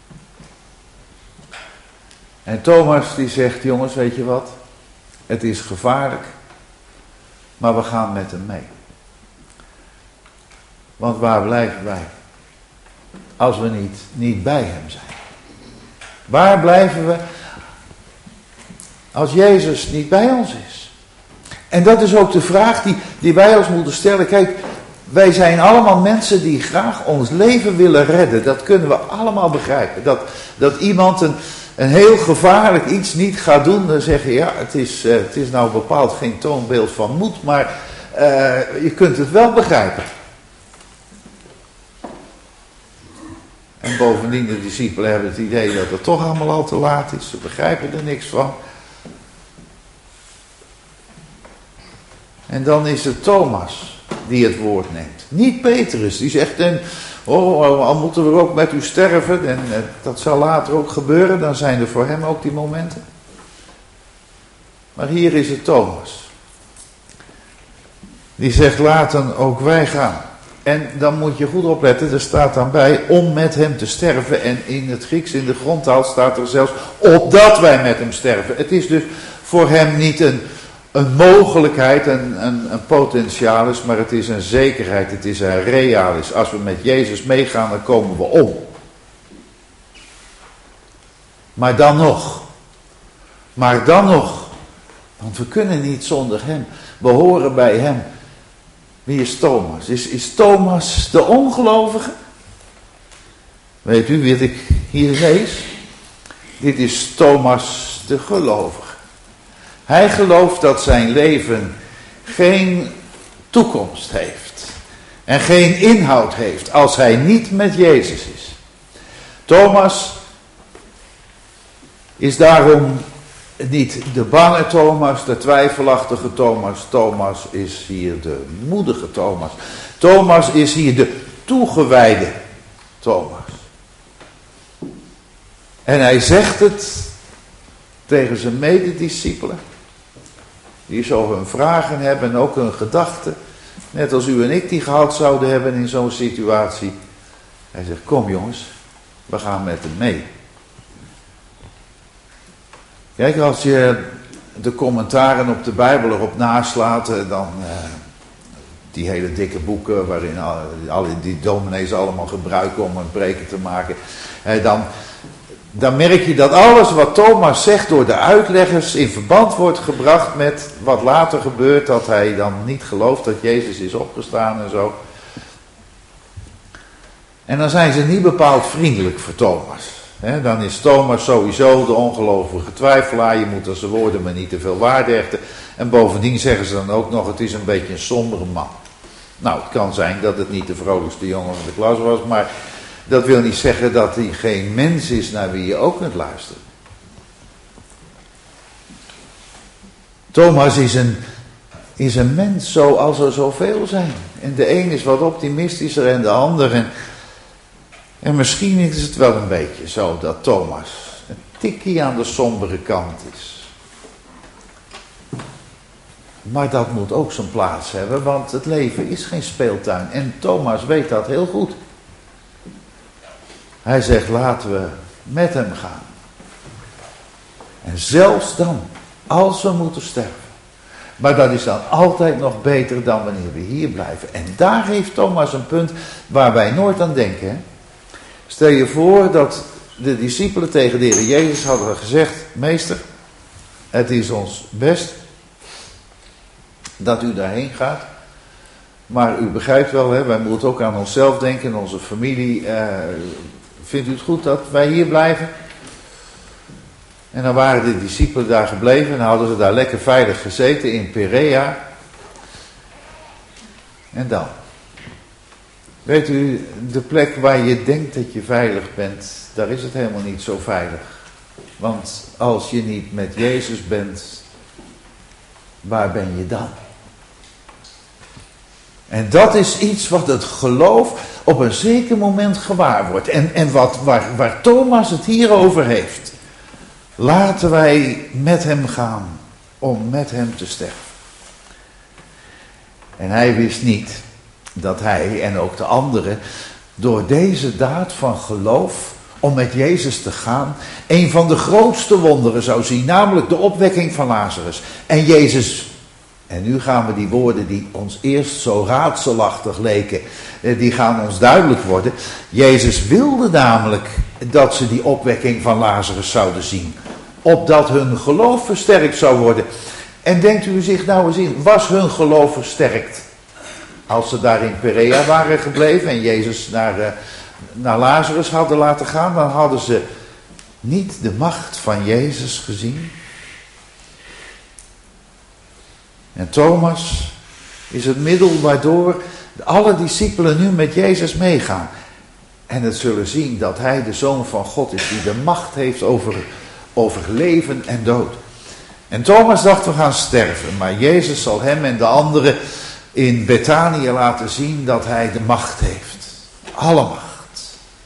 B: En Thomas die zegt, jongens, weet je wat? Het is gevaarlijk, maar we gaan met hem mee. Want waar blijven wij? Als we niet, niet bij hem zijn. Waar blijven we als Jezus niet bij ons is? En dat is ook de vraag die, die wij ons moeten stellen. Kijk, wij zijn allemaal mensen die graag ons leven willen redden. Dat kunnen we allemaal begrijpen. Dat, dat iemand een, een heel gevaarlijk iets niet gaat doen. Dan zeggen, ja, het is, uh, het is nou bepaald geen toonbeeld van moed. Maar uh, je kunt het wel begrijpen. En bovendien, de discipelen hebben het idee dat het toch allemaal al te laat is. Ze begrijpen er niks van. En dan is het Thomas die het woord neemt. Niet Petrus, die zegt, en, oh, al moeten we ook met u sterven. En eh, dat zal later ook gebeuren, dan zijn er voor hem ook die momenten. Maar hier is het Thomas. Die zegt, laten ook wij gaan. En dan moet je goed opletten, er staat dan bij om met hem te sterven. En in het Grieks, in de grondtaal, staat er zelfs opdat wij met hem sterven. Het is dus voor hem niet een, een mogelijkheid, een, een, een potentialis, maar het is een zekerheid, het is een realis. Als we met Jezus meegaan, dan komen we om. Maar dan nog, maar dan nog, want we kunnen niet zonder hem, we horen bij hem. Wie is Thomas? Is, is Thomas de ongelovige? Weet u wat ik hier lees? Dit is Thomas de gelovige. Hij gelooft dat zijn leven geen toekomst heeft. En geen inhoud heeft als hij niet met Jezus is. Thomas is daarom niet de bange Thomas, de twijfelachtige Thomas. Thomas is hier de moedige Thomas. Thomas is hier de toegewijde Thomas. En hij zegt het tegen zijn medediscipelen, die zo hun vragen hebben en ook hun gedachten, net als u en ik die gehad zouden hebben in zo'n situatie. Hij zegt, kom jongens, we gaan met hem mee. Kijk, als je de commentaren op de Bijbel erop naslaat, dan uh, die hele dikke boeken waarin alle, alle, die dominees allemaal gebruiken om een preken te maken, uh, dan, dan merk je dat alles wat Thomas zegt door de uitleggers in verband wordt gebracht met wat later gebeurt, dat hij dan niet gelooft dat Jezus is opgestaan en zo. En dan zijn ze niet bepaald vriendelijk voor Thomas. He, dan is Thomas sowieso de ongelovige twijfelaar. Je moet aan zijn woorden maar niet te veel waarde hechten. En bovendien zeggen ze dan ook nog, het is een beetje een sombere man. Nou, het kan zijn dat het niet de vrolijkste jongen van de klas was, maar dat wil niet zeggen dat hij geen mens is naar wie je ook kunt luisteren. Thomas is een, is een mens zoals er zoveel zijn. En de een is wat optimistischer en de ander. En, en misschien is het wel een beetje zo dat Thomas een tikkie aan de sombere kant is. Maar dat moet ook zijn plaats hebben, want het leven is geen speeltuin. En Thomas weet dat heel goed. Hij zegt, laten we met hem gaan. En zelfs dan, als we moeten sterven. Maar dat is dan altijd nog beter dan wanneer we hier blijven. En daar heeft Thomas een punt waar wij nooit aan denken. Hè? Stel je voor dat de discipelen tegen de Heer Jezus hadden gezegd, meester, het is ons best dat u daarheen gaat. Maar u begrijpt wel, hè, wij moeten ook aan onszelf denken, onze familie. Uh, vindt u het goed dat wij hier blijven? En dan waren de discipelen daar gebleven en hadden ze daar lekker veilig gezeten in Perea. En dan? Weet u, de plek waar je denkt dat je veilig bent, daar is het helemaal niet zo veilig. Want als je niet met Jezus bent, waar ben je dan? En dat is iets wat het geloof op een zeker moment gewaar wordt. En, en wat, waar, waar Thomas het hier over heeft. Laten wij met hem gaan om met hem te sterven. En hij wist niet dat hij en ook de anderen door deze daad van geloof om met Jezus te gaan een van de grootste wonderen zou zien, namelijk de opwekking van Lazarus. En Jezus, en nu gaan we die woorden die ons eerst zo raadselachtig leken, die gaan ons duidelijk worden. Jezus wilde namelijk dat ze die opwekking van Lazarus zouden zien, opdat hun geloof versterkt zou worden. En denkt u zich nou eens in, was hun geloof versterkt als ze daar in Perea waren gebleven en Jezus naar, uh, naar Lazarus hadden laten gaan? Dan hadden ze niet de macht van Jezus gezien. En Thomas is het middel waardoor alle discipelen nu met Jezus meegaan. En het zullen zien dat hij de Zoon van God is die de macht heeft over, over leven en dood. En Thomas dacht, we gaan sterven. Maar Jezus zal hem en de anderen in Bethanië laten zien dat hij de macht heeft. Alle macht.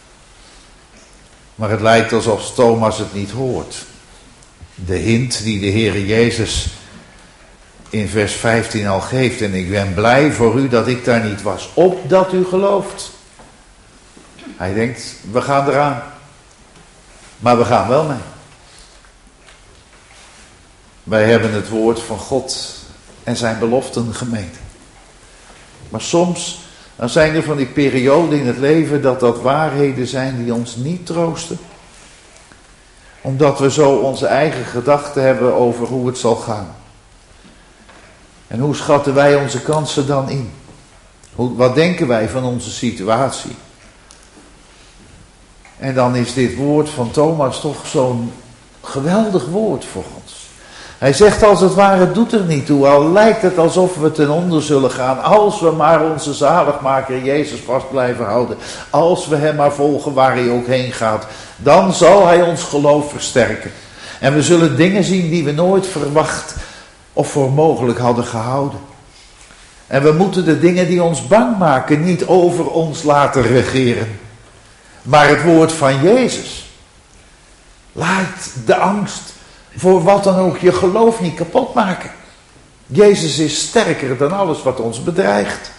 B: Maar het lijkt alsof Thomas het niet hoort. De hint die de Heere Jezus in vers vijftien al geeft. En ik ben blij voor u dat ik daar niet was, opdat u gelooft. Hij denkt, we gaan eraan. Maar we gaan wel mee. Wij hebben het woord van God en zijn beloften gemeten. Maar soms, dan zijn er van die perioden in het leven dat dat waarheden zijn die ons niet troosten. Omdat we zo onze eigen gedachten hebben over hoe het zal gaan. En hoe schatten wij onze kansen dan in? Hoe, wat denken wij van onze situatie? En dan is dit woord van Thomas toch zo'n geweldig woord voor ons. Hij zegt als het ware, het doet er niet toe, al lijkt het alsof we ten onder zullen gaan, als we maar onze zaligmaker Jezus vast blijven houden, als we hem maar volgen waar hij ook heen gaat, dan zal hij ons geloof versterken. En we zullen dingen zien die we nooit verwacht of voor mogelijk hadden gehouden. En we moeten de dingen die ons bang maken niet over ons laten regeren. Maar het woord van Jezus laat de angst voor wat dan ook je geloof niet kapot maken. Jezus is sterker dan alles wat ons bedreigt.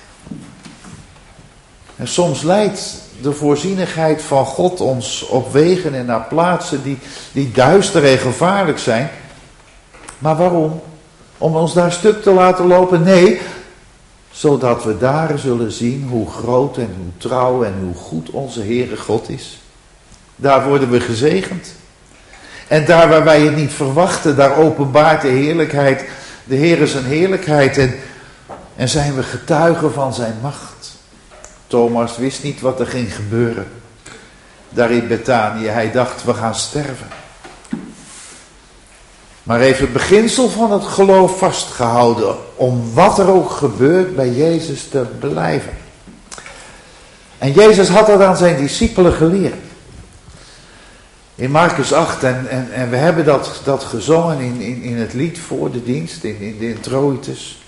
B: En soms leidt de voorzienigheid van God ons op wegen en naar plaatsen die, die duister en gevaarlijk zijn. Maar waarom? Om ons daar stuk te laten lopen? Nee, zodat we daar zullen zien hoe groot en hoe trouw en hoe goed onze Heere God is. Daar worden we gezegend. En daar waar wij het niet verwachten, daar openbaart de heerlijkheid, de Heere zijn heerlijkheid en, en zijn we getuigen van zijn macht. Thomas wist niet wat er ging gebeuren. Daar in Betanië, hij dacht we gaan sterven. Maar heeft het beginsel van het geloof vastgehouden om wat er ook gebeurt bij Jezus te blijven. En Jezus had dat aan zijn discipelen geleerd. In Markus acht, en, en, en we hebben dat, dat gezongen in, in, in het lied voor de dienst, in, in de introitus.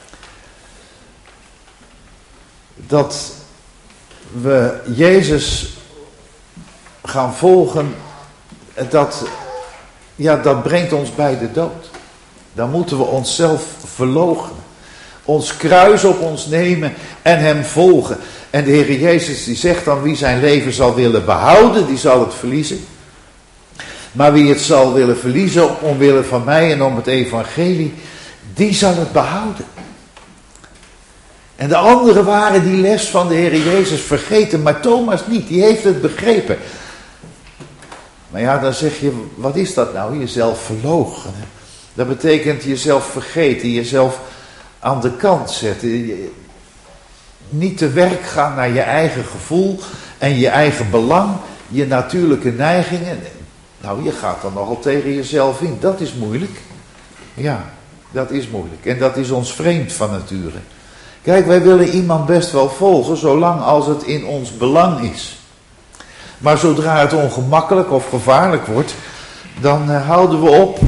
B: Dat we Jezus gaan volgen, dat, ja, dat brengt ons bij de dood. Dan moeten we onszelf verloochenen. Ons kruis op ons nemen en hem volgen. En de Heer Jezus die zegt dan wie zijn leven zal willen behouden, die zal het verliezen. Maar wie het zal willen verliezen omwille van mij en om het evangelie, die zal het behouden. En de anderen waren die les van de Heer Jezus vergeten, maar Thomas niet, die heeft het begrepen. Maar ja, dan zeg je, wat is dat nou? Jezelf verloochenen. Dat betekent jezelf vergeten, jezelf aan de kant zetten. Niet te werk gaan naar je eigen gevoel en je eigen belang, je natuurlijke neigingen. Nou, je gaat dan nogal tegen jezelf in. Dat is moeilijk. Ja, dat is moeilijk. En dat is ons vreemd van nature. Kijk, wij willen iemand best wel volgen, zolang als het in ons belang is. Maar zodra het ongemakkelijk of gevaarlijk wordt, dan uh, houden we op.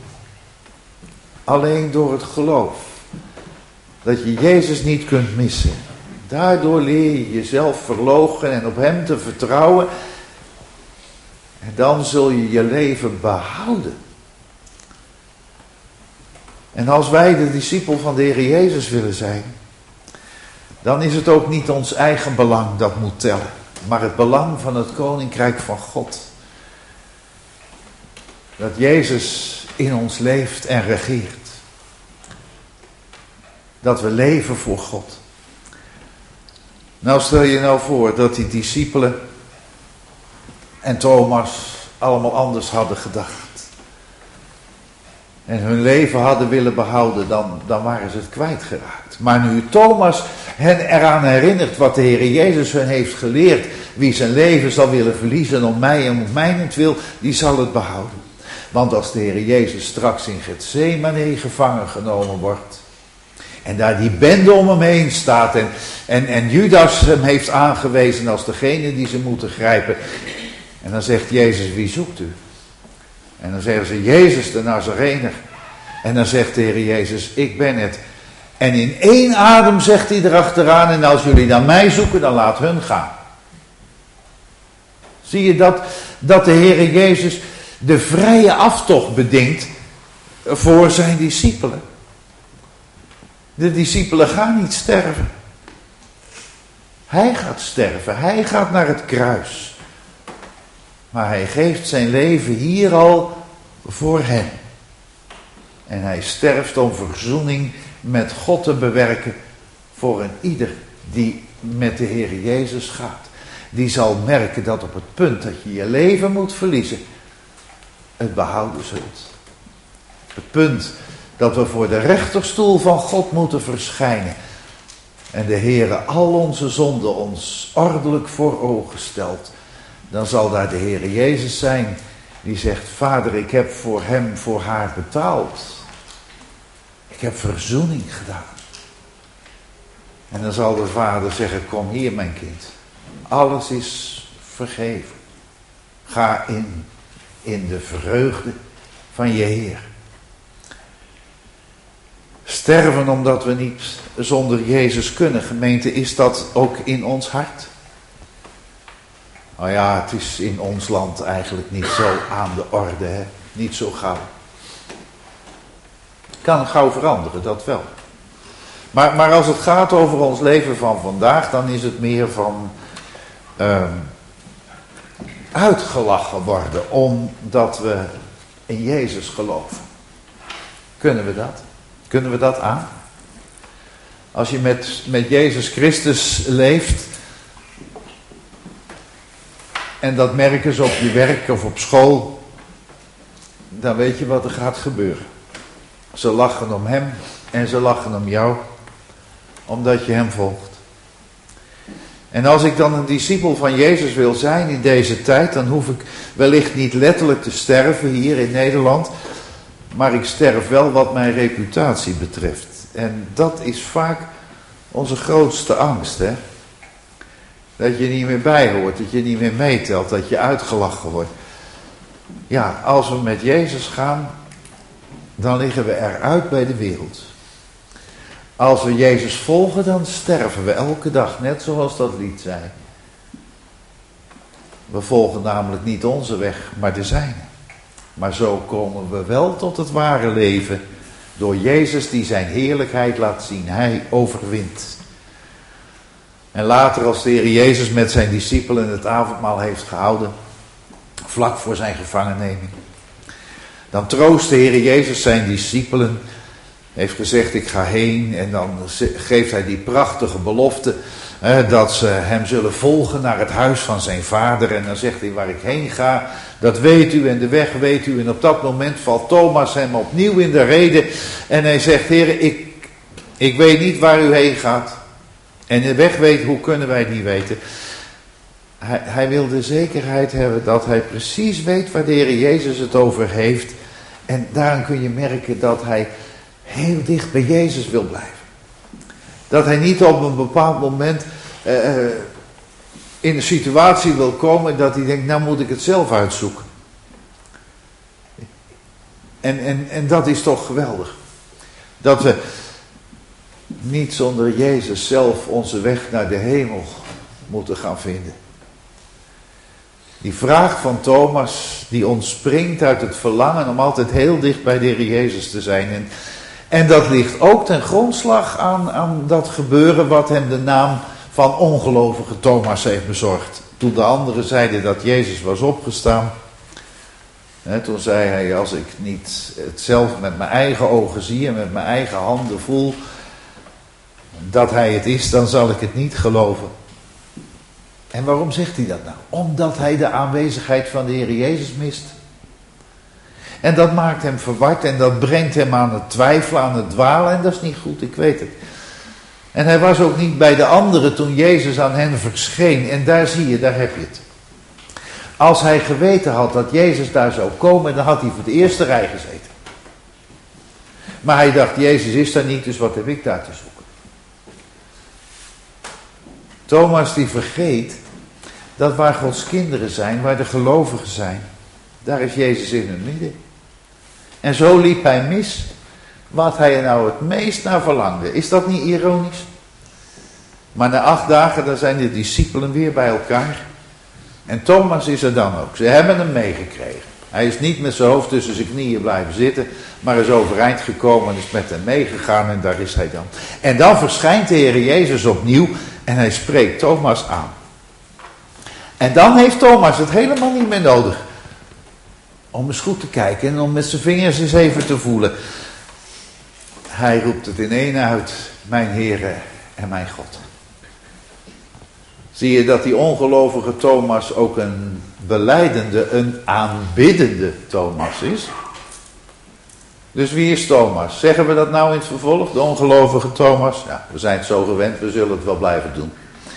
B: Alleen door het geloof. Dat je Jezus niet kunt missen. Daardoor leer je jezelf verloochenen en op hem te vertrouwen. En dan zul je je leven behouden. En als wij de discipel van de Heer Jezus willen zijn, dan is het ook niet ons eigen belang dat moet tellen, maar het belang van het Koninkrijk van God. Dat Jezus in ons leeft en regeert. Dat we leven voor God. Nou stel je nou voor dat die discipelen en Thomas allemaal anders hadden gedacht. En hun leven hadden willen behouden, dan, dan waren ze het kwijtgeraakt. Maar nu Thomas hen eraan herinnert wat de Heer Jezus hun heeft geleerd. Wie zijn leven zal willen verliezen om mij en om mijnentwil, die zal het behouden. Want als de Heer Jezus straks in Getsemane gevangen genomen wordt. En daar die bende om hem heen staat. En, en, en Judas hem heeft aangewezen als degene die ze moeten grijpen. En dan zegt Jezus, wie zoekt u? En dan zeggen ze, Jezus de Nazarener. En dan zegt de Heer Jezus, ik ben het. En in één adem zegt hij erachteraan, en als jullie dan mij zoeken, dan laat hun gaan. Zie je dat, dat de Heer Jezus de vrije aftocht bedingt voor zijn discipelen. De discipelen gaan niet sterven. Hij gaat sterven. Hij gaat naar het kruis. Maar hij geeft zijn leven hier al voor hen. En hij sterft om verzoening met God te bewerken voor een ieder die met de Heer Jezus gaat. Die zal merken dat op het punt dat je je leven moet verliezen, het behouden zult. Het punt dat we voor de rechterstoel van God moeten verschijnen. En de Heere al onze zonden ons ordelijk voor ogen stelt. Dan zal daar de Heere Jezus zijn die zegt: Vader, ik heb voor hem, voor haar betaald. Ik heb verzoening gedaan. En dan zal de Vader zeggen: kom hier mijn kind. Alles is vergeven. Ga in, in de vreugde van je Heer. Sterven omdat we niet zonder Jezus kunnen. Gemeente, is dat ook in ons hart? Nou ja, het is in ons land eigenlijk niet zo aan de orde, hè? Niet zo gauw. Kan gauw veranderen, dat wel. Maar, maar als het gaat over ons leven van vandaag, dan is het meer van uh, uitgelachen worden omdat we in Jezus geloven. Kunnen we dat? Kunnen we dat aan? Als je met, met Jezus Christus leeft en dat merken ze op je werk of op school, dan weet je wat er gaat gebeuren. Ze lachen om hem en ze lachen om jou, omdat je hem volgt. En als ik dan een discipel van Jezus wil zijn in deze tijd, dan hoef ik wellicht niet letterlijk te sterven hier in Nederland, maar ik sterf wel wat mijn reputatie betreft. En dat is vaak onze grootste angst, hè? Dat je niet meer bijhoort, dat je niet meer meetelt, dat je uitgelachen wordt. Ja, als we met Jezus gaan, dan liggen we eruit bij de wereld. Als we Jezus volgen, dan sterven we elke dag, net zoals dat lied zei. We volgen namelijk niet onze weg, maar de zijne. Maar zo komen we wel tot het ware leven door Jezus die zijn heerlijkheid laat zien. Hij overwint. En later, als de Heer Jezus met zijn discipelen het avondmaal heeft gehouden, vlak voor zijn gevangenneming, dan troost de Heer Jezus zijn discipelen, heeft gezegd: ik ga heen, en dan geeft hij die prachtige belofte hè, dat ze hem zullen volgen naar het huis van zijn vader. En dan zegt hij: waar ik heen ga, dat weet u en de weg weet u. En op dat moment valt Thomas hem opnieuw in de rede en hij zegt: Heer, ik, ik weet niet waar u heen gaat. En de weg weet, hoe kunnen wij die weten? Hij, hij wil de zekerheid hebben dat hij precies weet waar de Heer Jezus het over heeft. En daarom kun je merken dat hij heel dicht bij Jezus wil blijven. Dat hij niet op een bepaald moment uh, in een situatie wil komen dat hij denkt: nou moet ik het zelf uitzoeken. En, en, en dat is toch geweldig. Dat we niet zonder Jezus zelf onze weg naar de hemel moeten gaan vinden. Die vraag van Thomas, die ontspringt uit het verlangen om altijd heel dicht bij de Heer Jezus te zijn. En, en dat ligt ook ten grondslag aan, aan dat gebeuren wat hem de naam van ongelovige Thomas heeft bezorgd. Toen de anderen zeiden dat Jezus was opgestaan, hè, toen zei hij: als ik niet het zelf met mijn eigen ogen zie en met mijn eigen handen voel dat hij het is, dan zal ik het niet geloven. En waarom zegt hij dat nou? Omdat hij de aanwezigheid van de Heer Jezus mist. En dat maakt hem verward en dat brengt hem aan het twijfelen, aan het dwalen, en dat is niet goed, ik weet het. En hij was ook niet bij de anderen toen Jezus aan hen verscheen, en daar zie je, daar heb je het. Als hij geweten had dat Jezus daar zou komen, dan had hij voor de eerste rij gezeten. Maar hij dacht: Jezus is daar niet, dus wat heb ik daar te zoeken? Thomas die vergeet dat waar Gods kinderen zijn, waar de gelovigen zijn, daar is Jezus in hun midden. En zo liep hij mis wat hij er nou het meest naar verlangde. Is dat niet ironisch? Maar na acht dagen, dan zijn de discipelen weer bij elkaar. En Thomas is er dan ook. Ze hebben hem meegekregen. Hij is niet met zijn hoofd tussen zijn knieën blijven zitten, maar is overeind gekomen en is met hem meegegaan en daar is hij dan. En dan verschijnt de Heer Jezus opnieuw en hij spreekt Thomas aan. En dan heeft Thomas het helemaal niet meer nodig om eens goed te kijken en om met zijn vingers eens even te voelen. Hij roept het in één uit, mijn Heere en mijn God. Zie je dat die ongelovige Thomas ook een belijdende, een aanbiddende Thomas is? Dus wie is Thomas? Zeggen we dat nou in het vervolg, de ongelovige Thomas? Ja, we zijn het zo gewend, we zullen het wel blijven doen.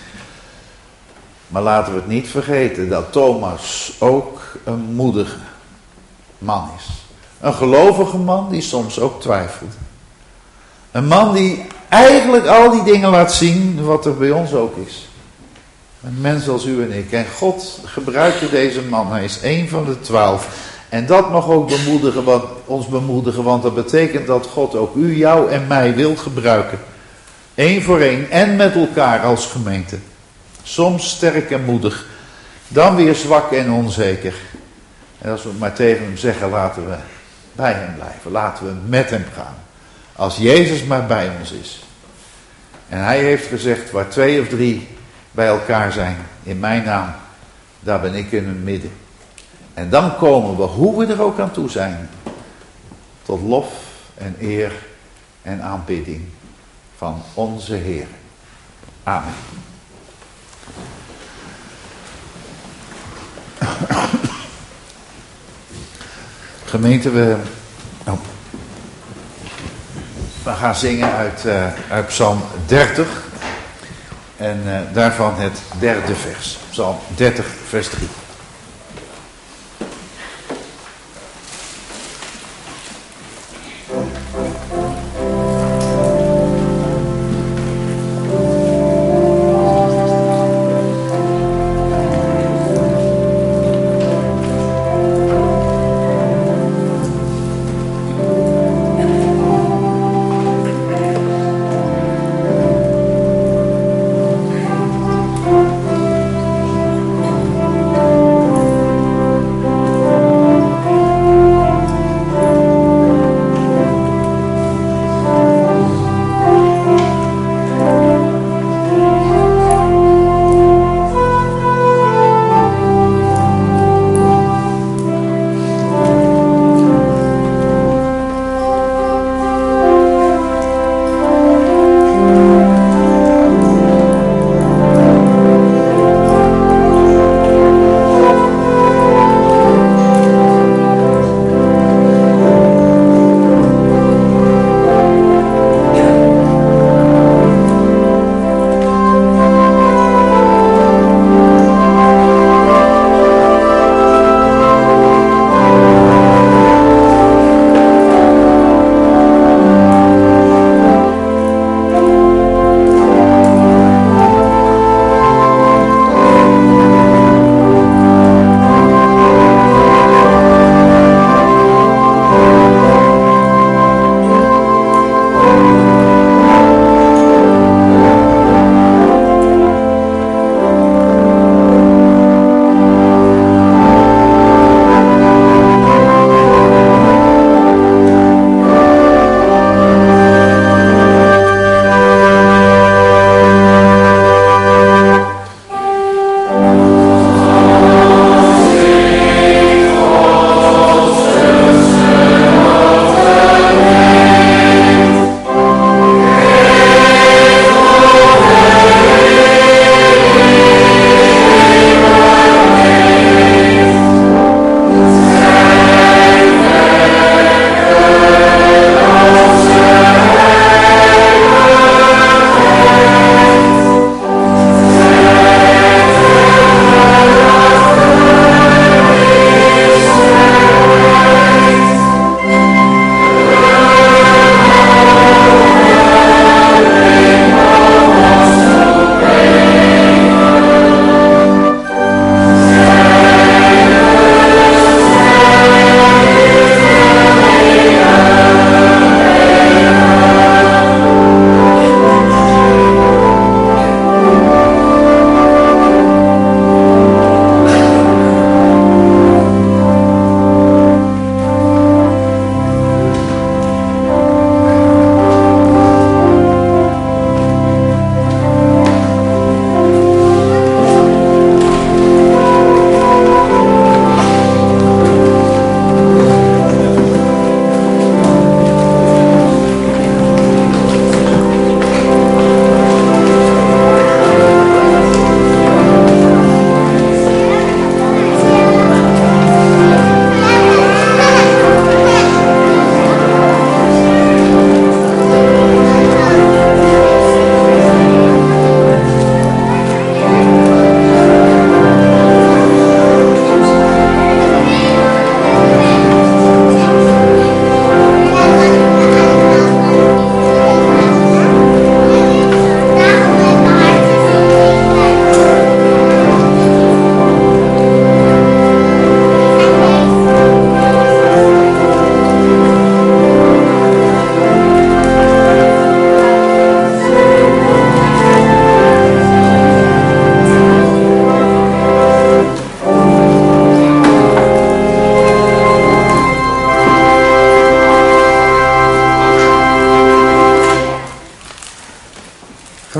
B: Maar laten we het niet vergeten dat Thomas ook een moedige man is. Een gelovige man die soms ook twijfelt. Een man die eigenlijk al die dingen laat zien wat er bij ons ook is. Een mens als u en ik. En God gebruikte deze man. Hij is één van de twaalf. En dat mag ook bemoedigen, want, ons bemoedigen. Want dat betekent dat God ook u, jou en mij wil gebruiken. Eén voor één. En met elkaar als gemeente. Soms sterk en moedig. Dan weer zwak en onzeker. En als we maar tegen hem zeggen, laten we bij hem blijven. Laten we met hem gaan. Als Jezus maar bij ons is. En hij heeft gezegd, waar twee of drie bij elkaar zijn, in mijn naam, daar ben ik in hun midden. En dan komen we, hoe we er ook aan toe zijn, tot lof en eer en aanbidding van onze Heer. Amen. Gemeente, we, oh, we gaan zingen uit, uh, uit Psalm dertig. En uh, daarvan het derde vers. Psalm dertig, vers drie.
C: Thank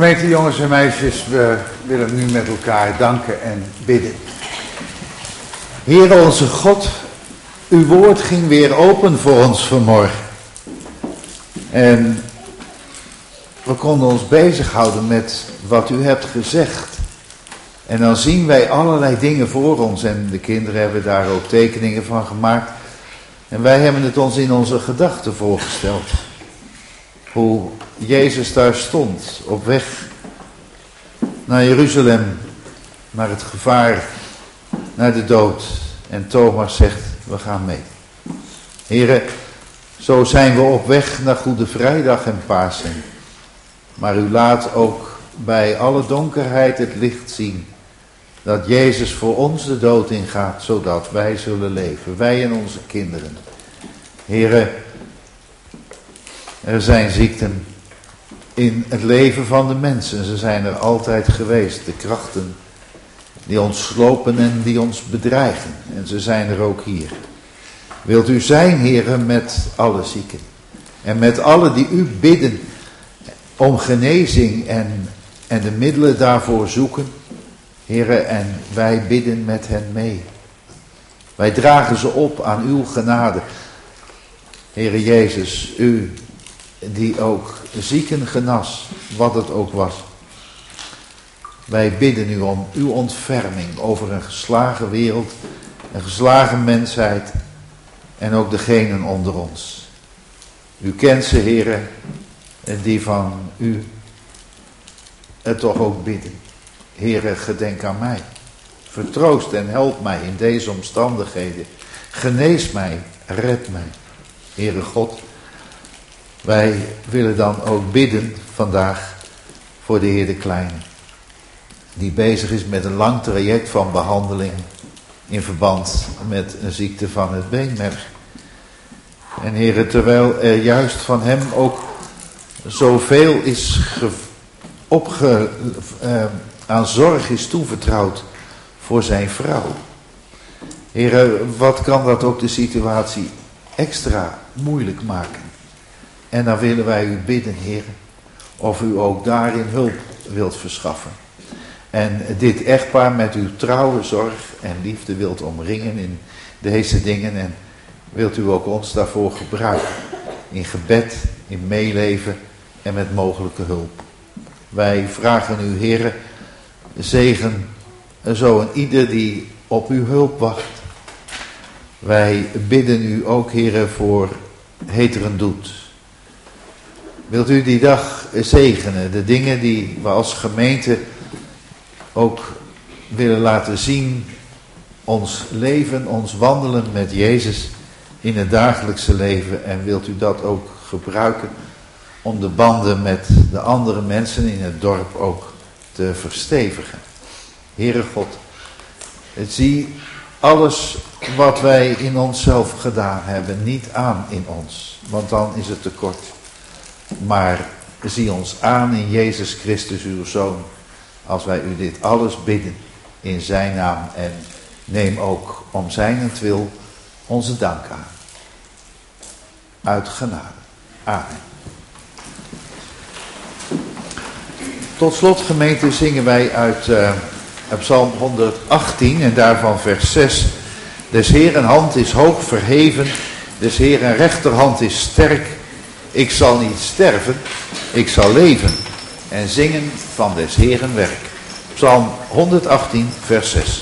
B: Gemeente, jongens en meisjes, we willen nu met elkaar danken en bidden. Heere onze God, uw woord ging weer open voor ons vanmorgen. En we konden ons bezighouden met wat u hebt gezegd. En dan zien wij allerlei dingen voor ons en de kinderen hebben daar ook tekeningen van gemaakt. En wij hebben het ons in onze gedachten voorgesteld. Hoe Jezus daar stond, op weg naar Jeruzalem, naar het gevaar, naar de dood. En Thomas zegt, we gaan mee. Heren, zo zijn we op weg naar Goede Vrijdag en Pasen. Maar u laat ook bij alle donkerheid het licht zien. Dat Jezus voor ons de dood ingaat, zodat wij zullen leven. Wij en onze kinderen. Heren, er zijn ziekten in het leven van de mensen. Ze zijn er altijd geweest. De krachten die ons slopen en die ons bedreigen. En ze zijn er ook hier. Wilt u zijn, heren, met alle zieken. En met alle die u bidden om genezing en, en de middelen daarvoor zoeken. Heren, en wij bidden met hen mee. Wij dragen ze op aan uw genade. Heere Jezus, u die ook zieken genas, wat het ook was. Wij bidden u om uw ontferming over een geslagen wereld, een geslagen mensheid en ook degenen onder ons. U kent ze, Heere, en die van u het toch ook bidden. Heere, gedenk aan mij. Vertroost en help mij in deze omstandigheden. Genees mij, red mij. Heere God, wij willen dan ook bidden vandaag voor de Heer de Kleine. Die bezig is met een lang traject van behandeling in verband met een ziekte van het beenmerg. En Heere, terwijl er juist van hem ook zoveel is ge, opge, uh, aan zorg is toevertrouwd voor zijn vrouw. Heere, wat kan dat ook de situatie extra moeilijk maken? En dan willen wij u bidden, Heer, of u ook daarin hulp wilt verschaffen. En dit echtpaar met uw trouwe zorg en liefde wilt omringen in deze dingen. En wilt u ook ons daarvoor gebruiken. In gebed, in meeleven en met mogelijke hulp. Wij vragen u, Heer, zegen zo en ieder die op uw hulp wacht. Wij bidden u ook, Heer, voor Heterendoet. Wilt u die dag zegenen, de dingen die we als gemeente ook willen laten zien, ons leven, ons wandelen met Jezus in het dagelijkse leven. En wilt u dat ook gebruiken om de banden met de andere mensen in het dorp ook te verstevigen. Heere God, zie alles wat wij in onszelf gedaan hebben niet aan in ons, want dan is het tekort. Maar zie ons aan in Jezus Christus, uw Zoon, als wij u dit alles bidden in zijn naam. En neem ook om zijnentwil onze dank aan. Uit genade. Amen. Tot slot, gemeente, zingen wij uit uh, Psalm honderdachttien en daarvan vers zes. Des Heeren hand is hoog verheven, des Heeren rechterhand is sterk. Ik zal niet sterven, ik zal leven en zingen van des Heeren werk. Psalm honderdachttien, vers zes.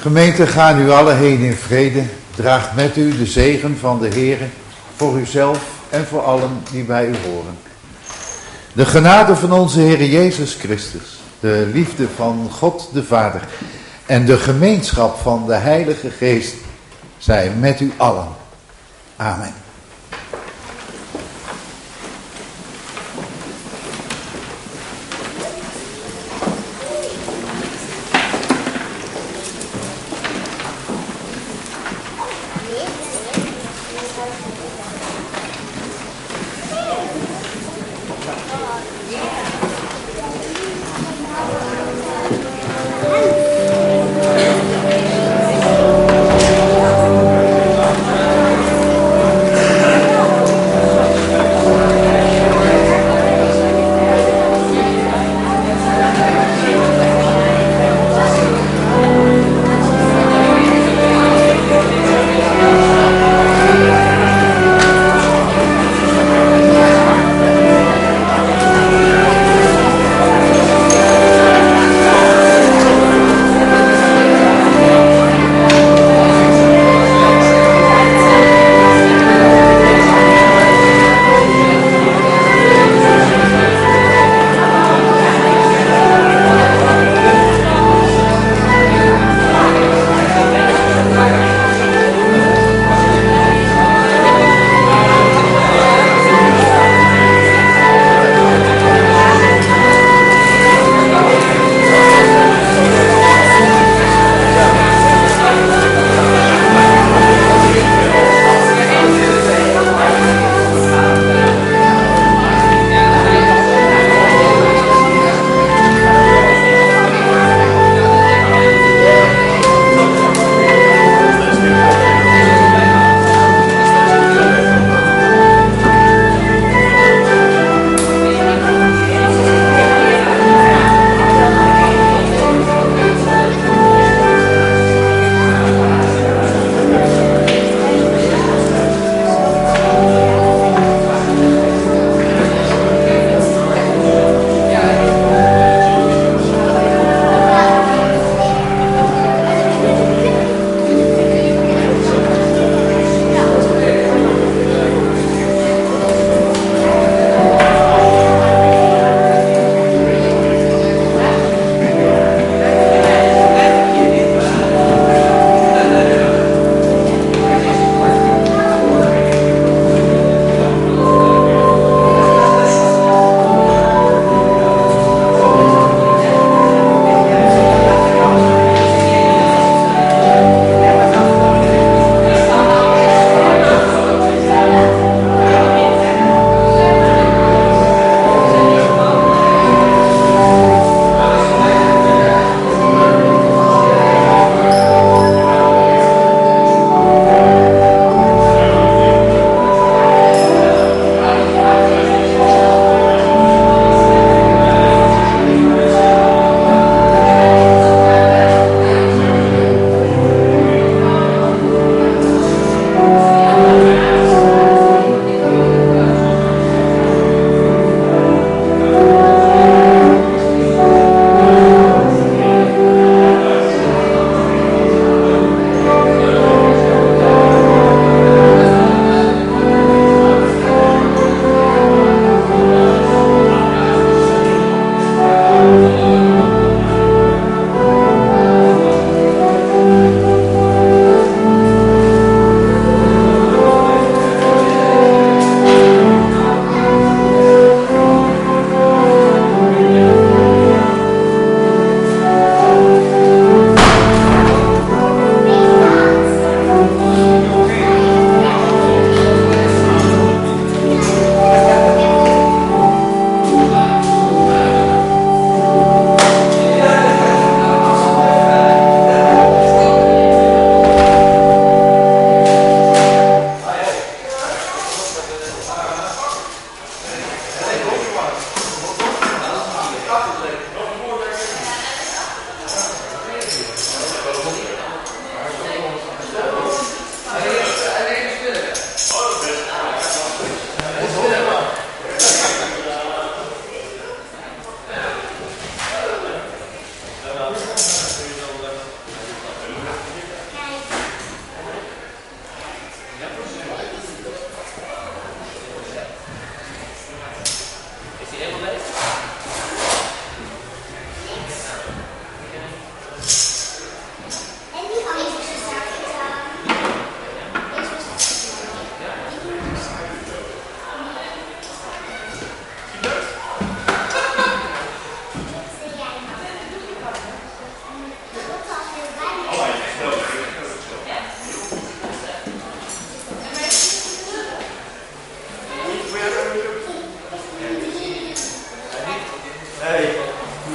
B: Gemeente, ga nu alle heen in vrede. Draag met u de zegen van de Heere voor uzelf en voor allen die bij u horen. De genade van onze Heer Jezus Christus, de liefde van God de Vader en de gemeenschap van de Heilige Geest zij met u allen. Amen.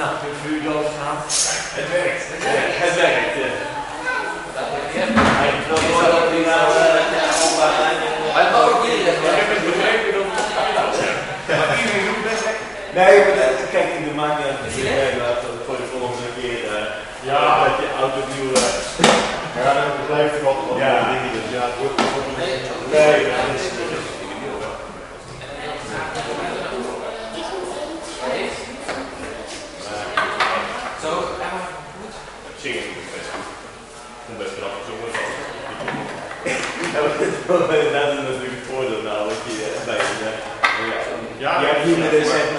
C: de vuur doodgaan. Het werkt. Het werkt. Het werkt. Hij heeft wel door dat hij nou hij mag ook iedereen. Ik heb het begrepen dat het gaat zijn. Maar iedereen doet best lekker. Nee, maar dat, kijk, in de maakt niet uit voor de volgende keer. Ja, dat je oud en nieuw. Ja, dan blijft er wat van dingen. Dus ja, het wordt gewoon. Nee, dat is. Zo, zingen doe ik best goed. Ik vond best grappig zongen van. Dat is natuurlijk het voordeel nou, dat je bij je. Ja, ja, je hebt hier met deze